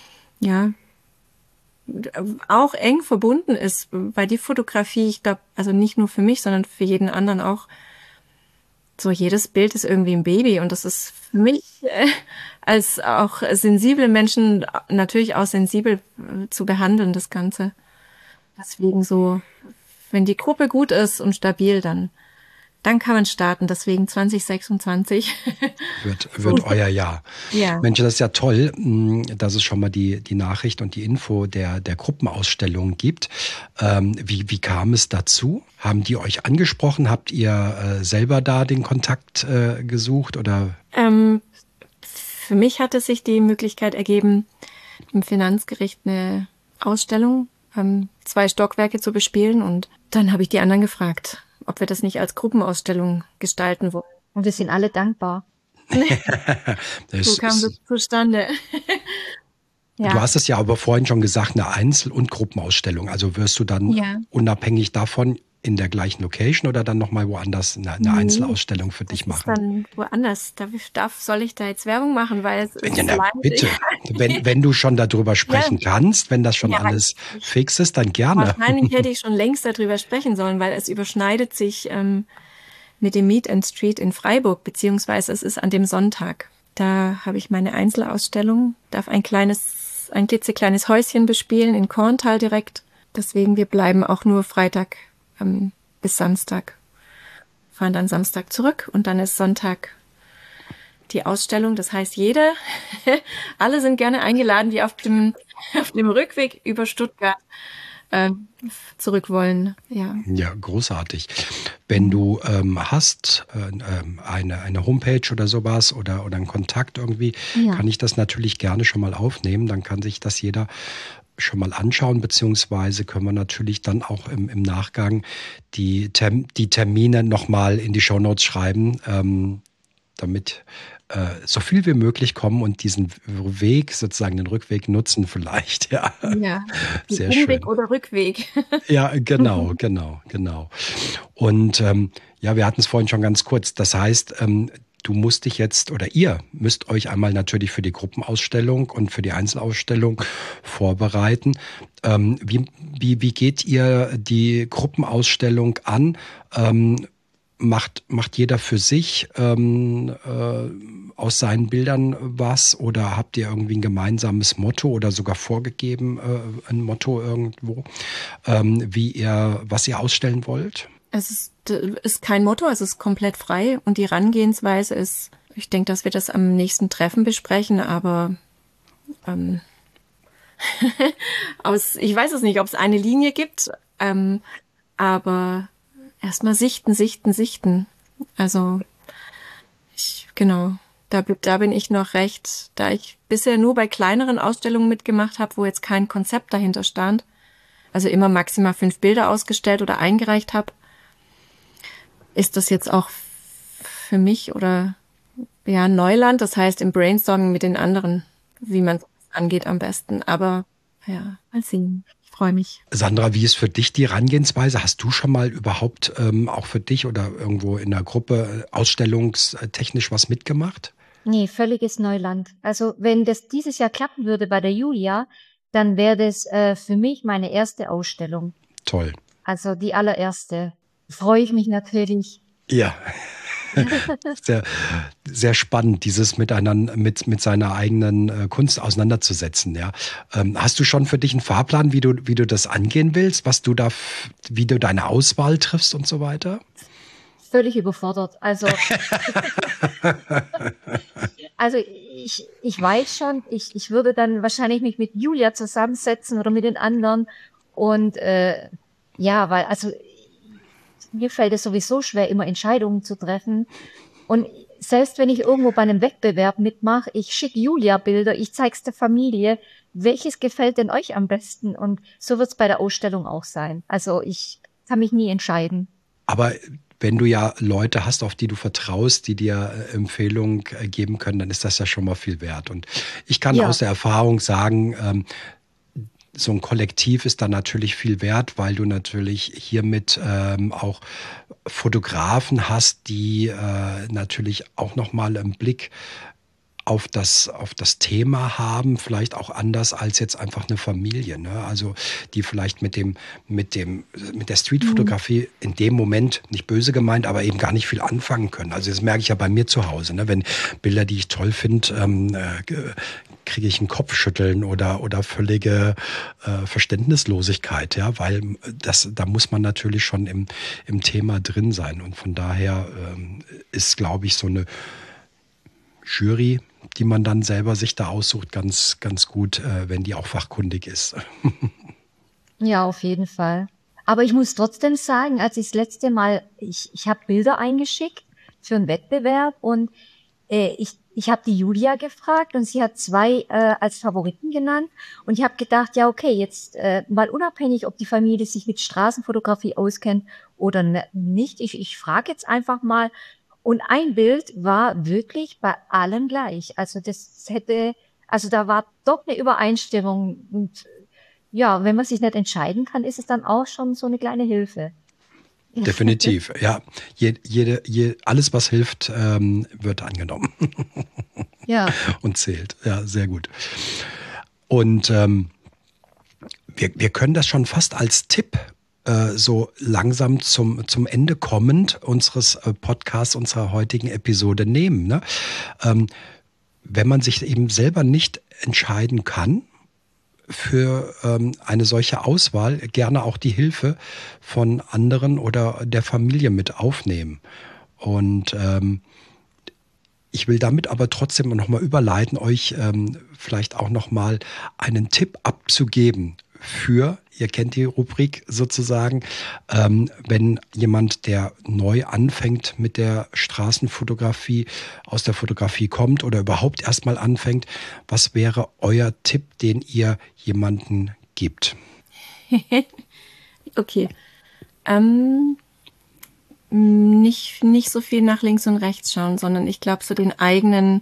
auch eng verbunden ist. Weil die Fotografie, ich glaube, also nicht nur für mich, sondern für jeden anderen auch, so jedes Bild ist irgendwie ein Baby und das ist für mich als auch sensible Menschen natürlich auch sensibel zu behandeln, das Ganze. Deswegen so, wenn die Gruppe gut ist und stabil, dann kann man starten. Deswegen 2026. Wird euer Jahr. Ja. Mensch, das ist ja toll, dass es schon mal die Nachricht und die Info der Gruppenausstellung gibt. Wie kam es dazu? Haben die euch angesprochen? Habt ihr selber da den Kontakt gesucht? Oder? Für mich hatte sich die Möglichkeit ergeben, im Finanzgericht eine Ausstellung, 2 Stockwerke zu bespielen. Und dann habe ich die anderen gefragt, ob wir das nicht als Gruppenausstellung gestalten wollen. Und wir sind alle dankbar. So kam das zustande. Ja. Du hast es ja aber vorhin schon gesagt, eine Einzel- und Gruppenausstellung. Also wirst du dann unabhängig davon in der gleichen Location oder dann nochmal woanders eine Einzelausstellung für dich machen? Das ist dann woanders. Soll ich da jetzt Werbung machen? Weil es ist bitte. Wenn du schon darüber sprechen kannst, wenn das schon alles fix ist, dann gerne. Wahrscheinlich hätte ich schon längst darüber sprechen sollen, weil es überschneidet sich mit dem Meet and Street in Freiburg, beziehungsweise es ist an dem Sonntag. Da habe ich meine Einzelausstellung, darf ein klitzekleines Häuschen bespielen in Korntal direkt. Deswegen, wir bleiben auch nur Freitag bis Samstag. Fahren dann Samstag zurück und dann ist Sonntag die Ausstellung. Das heißt, alle sind gerne eingeladen, die auf dem Rückweg über Stuttgart zurück wollen. Ja, großartig. Wenn du hast eine Homepage oder sowas oder einen Kontakt irgendwie, kann ich das natürlich gerne schon mal aufnehmen. Dann kann sich das jeder schon mal anschauen, beziehungsweise können wir natürlich dann auch im Nachgang die Termine nochmal in die Shownotes schreiben, damit so viel wie möglich kommen und diesen Weg, sozusagen den Rückweg nutzen vielleicht. Ja, sehr schön. Umweg oder Rückweg. Ja, genau. Und wir hatten es vorhin schon ganz kurz. Das heißt, du musst dich jetzt oder ihr müsst euch einmal natürlich für die Gruppenausstellung und für die Einzelausstellung vorbereiten. Wie geht ihr die Gruppenausstellung an? macht jeder für sich aus seinen Bildern was oder habt ihr irgendwie ein gemeinsames Motto oder sogar vorgegeben ein Motto irgendwo, was ihr ausstellen wollt? Es ist kein Motto, es ist komplett frei und die Herangehensweise ist, ich denke, dass wir das am nächsten Treffen besprechen, aber ich weiß es nicht, ob es eine Linie gibt, aber erstmal sichten. Also da bin ich noch recht, da ich bisher nur bei kleineren Ausstellungen mitgemacht habe, wo jetzt kein Konzept dahinter stand, also immer maximal 5 Bilder ausgestellt oder eingereicht habe, ist das jetzt auch für mich oder ja Neuland, das heißt im Brainstorming mit den anderen, wie man es angeht am besten. Aber ja, mal sehen. Ich freue mich. Sandra, wie ist für dich die Herangehensweise? Hast du schon mal überhaupt auch für dich oder irgendwo in der Gruppe ausstellungstechnisch was mitgemacht? Nee, völliges Neuland. Also wenn das dieses Jahr klappen würde bei der Julia, dann wäre das für mich meine erste Ausstellung. Toll. Also die allererste. Freue ich mich natürlich. Ja. Sehr, sehr spannend, dieses miteinander mit seiner eigenen Kunst auseinanderzusetzen. Ja, hast du schon für dich einen Fahrplan, wie du das angehen willst, wie du deine Auswahl triffst und so weiter? Völlig überfordert. Also ich weiß schon, ich würde dann wahrscheinlich mich mit Julia zusammensetzen oder mit den anderen und weil mir fällt es sowieso schwer, immer Entscheidungen zu treffen. Und selbst wenn ich irgendwo bei einem Wettbewerb mitmache, ich schicke Julia Bilder, ich zeig's der Familie. Welches gefällt denn euch am besten? Und so wird's bei der Ausstellung auch sein. Also ich kann mich nie entscheiden. Aber wenn du ja Leute hast, auf die du vertraust, die dir Empfehlungen geben können, dann ist das ja schon mal viel wert. Und ich kann aus der Erfahrung sagen, so ein Kollektiv ist dann natürlich viel wert, weil du natürlich hiermit auch Fotografen hast, die natürlich auch nochmal einen Blick auf das Thema haben, vielleicht auch anders als jetzt einfach eine Familie, ne? Also die vielleicht mit der Streetfotografie in dem Moment, nicht böse gemeint, aber eben gar nicht viel anfangen können. Also das merke ich ja bei mir zu Hause, ne? Wenn Bilder, die ich toll finde, kriege ich ein Kopfschütteln oder völlige Verständnislosigkeit, ja, weil da muss man natürlich schon im Thema drin sein. Und von daher ist, glaube ich, so eine Jury, die man dann selber sich da aussucht, ganz, ganz gut, wenn die auch fachkundig ist. Ja, auf jeden Fall. Aber ich muss trotzdem sagen, als ich das letzte Mal, ich habe Bilder eingeschickt für einen Wettbewerb und ich habe die Julia gefragt und sie hat 2 als Favoriten genannt und ich habe gedacht, ja okay, jetzt mal unabhängig, ob die Familie sich mit Straßenfotografie auskennt oder nicht, ich frage jetzt einfach mal. Und ein Bild war wirklich bei allen gleich. Also da war doch eine Übereinstimmung. Und ja, wenn man sich nicht entscheiden kann, ist es dann auch schon so eine kleine Hilfe. Definitiv, ja. Alles, was hilft, wird angenommen. Ja. Und zählt. Ja, sehr gut. Und wir können das schon fast als Tipp so langsam zum Ende kommend unseres Podcasts, unserer heutigen Episode nehmen. Ne? Wenn man sich eben selber nicht entscheiden kann für eine solche Auswahl, gerne auch die Hilfe von anderen oder der Familie mit aufnehmen. Und ich will damit aber trotzdem noch mal überleiten, euch vielleicht auch noch mal einen Tipp abzugeben für, ihr kennt die Rubrik sozusagen, wenn jemand, der neu anfängt mit der Straßenfotografie, aus der Fotografie kommt oder überhaupt erstmal anfängt, was wäre euer Tipp, den ihr jemanden gibt? Okay. Nicht so viel nach links und rechts schauen, sondern ich glaube, so dem eigenen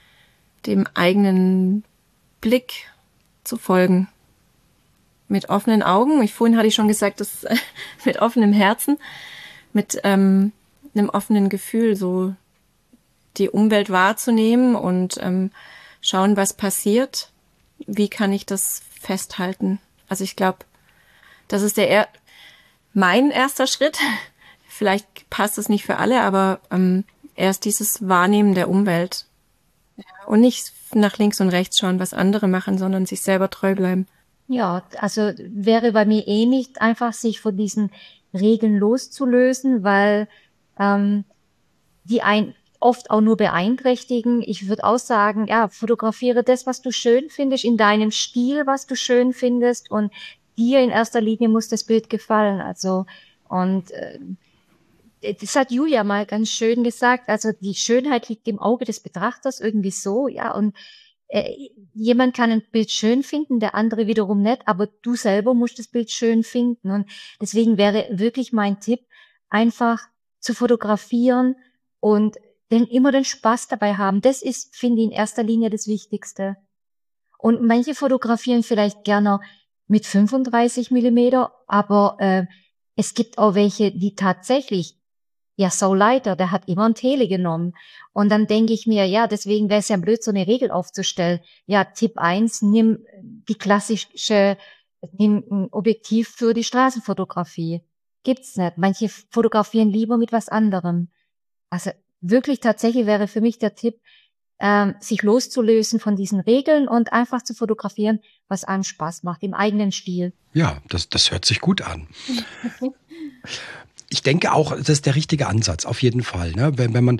Blick zu folgen. Mit offenen Augen. Vorhin hatte ich schon gesagt, dass mit offenem Herzen, mit einem offenen Gefühl, so die Umwelt wahrzunehmen und schauen, was passiert. Wie kann ich das festhalten? Also ich glaube, das ist mein erster Schritt vielleicht passt es nicht für alle, aber erst dieses Wahrnehmen der Umwelt. Ja, und nicht nach links und rechts schauen, was andere machen, sondern sich selber treu bleiben. Ja, also wäre bei mir nicht einfach, sich von diesen Regeln loszulösen, weil die einen oft auch nur beeinträchtigen. Ich würde auch sagen, ja, fotografiere das, was du schön findest, in deinem Stil, was du schön findest, und dir in erster Linie muss das Bild gefallen. Also, und das hat Julia mal ganz schön gesagt, also die Schönheit liegt im Auge des Betrachters, irgendwie so, ja, und jemand kann ein Bild schön finden, der andere wiederum nicht, aber du selber musst das Bild schön finden, und deswegen wäre wirklich mein Tipp, einfach zu fotografieren und immer den Spaß dabei haben. Das ist, finde ich, in erster Linie das Wichtigste. Und manche fotografieren vielleicht gerne mit 35 Millimeter, aber es gibt auch welche, die tatsächlich, ja, Saul Leiter, der hat immer ein Tele genommen. Und dann denke ich mir, ja, deswegen wäre es ja blöd, so eine Regel aufzustellen. Ja, Tipp 1, nimm ein Objektiv für die Straßenfotografie. Gibt's nicht. Manche fotografieren lieber mit was anderem. Also wirklich tatsächlich wäre für mich der Tipp, sich loszulösen von diesen Regeln und einfach zu fotografieren, was einem Spaß macht, im eigenen Stil. Ja, das hört sich gut an. Ich denke auch, das ist der richtige Ansatz, auf jeden Fall. Ne?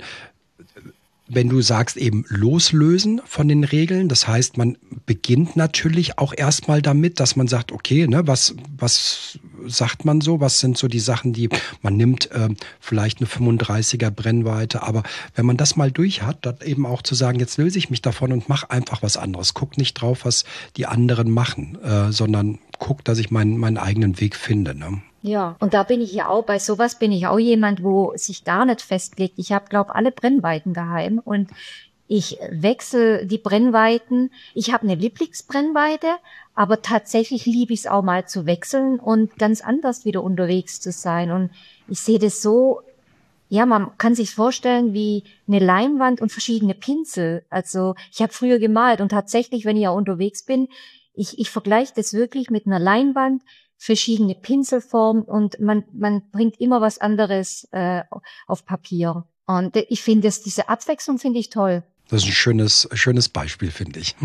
Wenn du sagst eben loslösen von den Regeln, das heißt, man beginnt natürlich auch erstmal damit, dass man sagt, okay, ne, was sagt man so, was sind so die Sachen, die man nimmt, vielleicht eine 35er Brennweite, aber wenn man das mal durch hat, dann eben auch zu sagen, jetzt löse ich mich davon und mache einfach was anderes. Guck nicht drauf, was die anderen machen, sondern guck, dass ich meinen eigenen Weg finde. Ne? Ja, und da bin ich ja auch, bei sowas bin ich auch jemand, wo sich gar nicht festlegt. Ich habe, glaube alle Brennweiten daheim und ich wechsle die Brennweiten. Ich habe eine Lieblingsbrennweite, aber tatsächlich liebe ich es auch mal zu wechseln und ganz anders wieder unterwegs zu sein. Und ich sehe das so, ja, man kann sich vorstellen wie eine Leinwand und verschiedene Pinsel. Also ich habe früher gemalt und tatsächlich, wenn ich auch unterwegs bin, ich vergleiche das wirklich mit einer Leinwand, verschiedene Pinselformen, und man bringt immer was anderes auf Papier. Und ich finde, diese Abwechslung finde ich toll. Das ist ein schönes Beispiel, finde ich.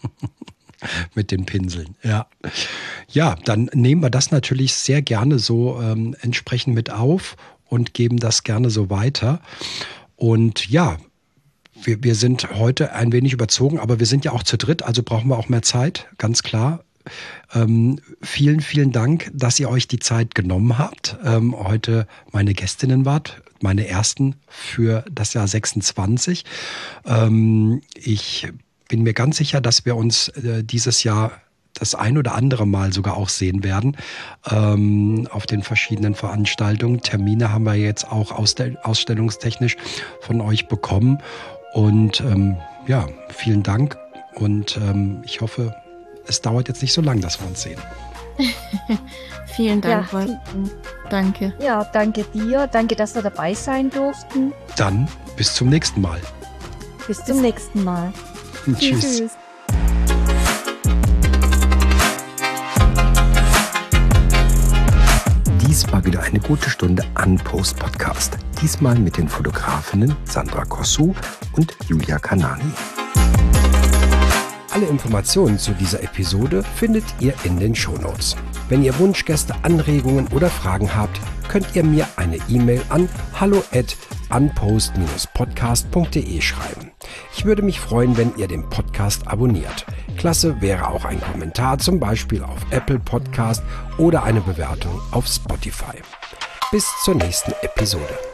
Mit den Pinseln, ja. Ja, dann nehmen wir das natürlich sehr gerne so entsprechend mit auf und geben das gerne so weiter. Und ja, wir sind heute ein wenig überzogen, aber wir sind ja auch zu dritt, also brauchen wir auch mehr Zeit, ganz klar. Vielen, vielen Dank, dass ihr euch die Zeit genommen habt. Heute meine Gästinnen wart, meine ersten für das Jahr 26. Ich bin mir ganz sicher, dass wir uns dieses Jahr das ein oder andere Mal sogar auch sehen werden auf den verschiedenen Veranstaltungen. Termine haben wir jetzt auch ausstellungstechnisch von euch bekommen. Und ja, vielen Dank, und ich hoffe, es dauert jetzt nicht so lang, dass wir uns sehen. Vielen Dank. Ja, danke. Ja, danke dir. Danke, dass wir dabei sein durften. Dann bis zum nächsten Mal. Bis zum nächsten Mal. Tschüss. Dies war wieder eine gute Stunde Unpost-Podcast. Diesmal mit den Fotografinnen Sandra Kossou und Julia Kanani. Alle Informationen zu dieser Episode findet ihr in den Shownotes. Wenn ihr Wunschgäste, Anregungen oder Fragen habt, könnt ihr mir eine E-Mail an hallo@unpost-podcast.de schreiben. Ich würde mich freuen, wenn ihr den Podcast abonniert. Klasse wäre auch ein Kommentar, zum Beispiel auf Apple Podcast oder eine Bewertung auf Spotify. Bis zur nächsten Episode.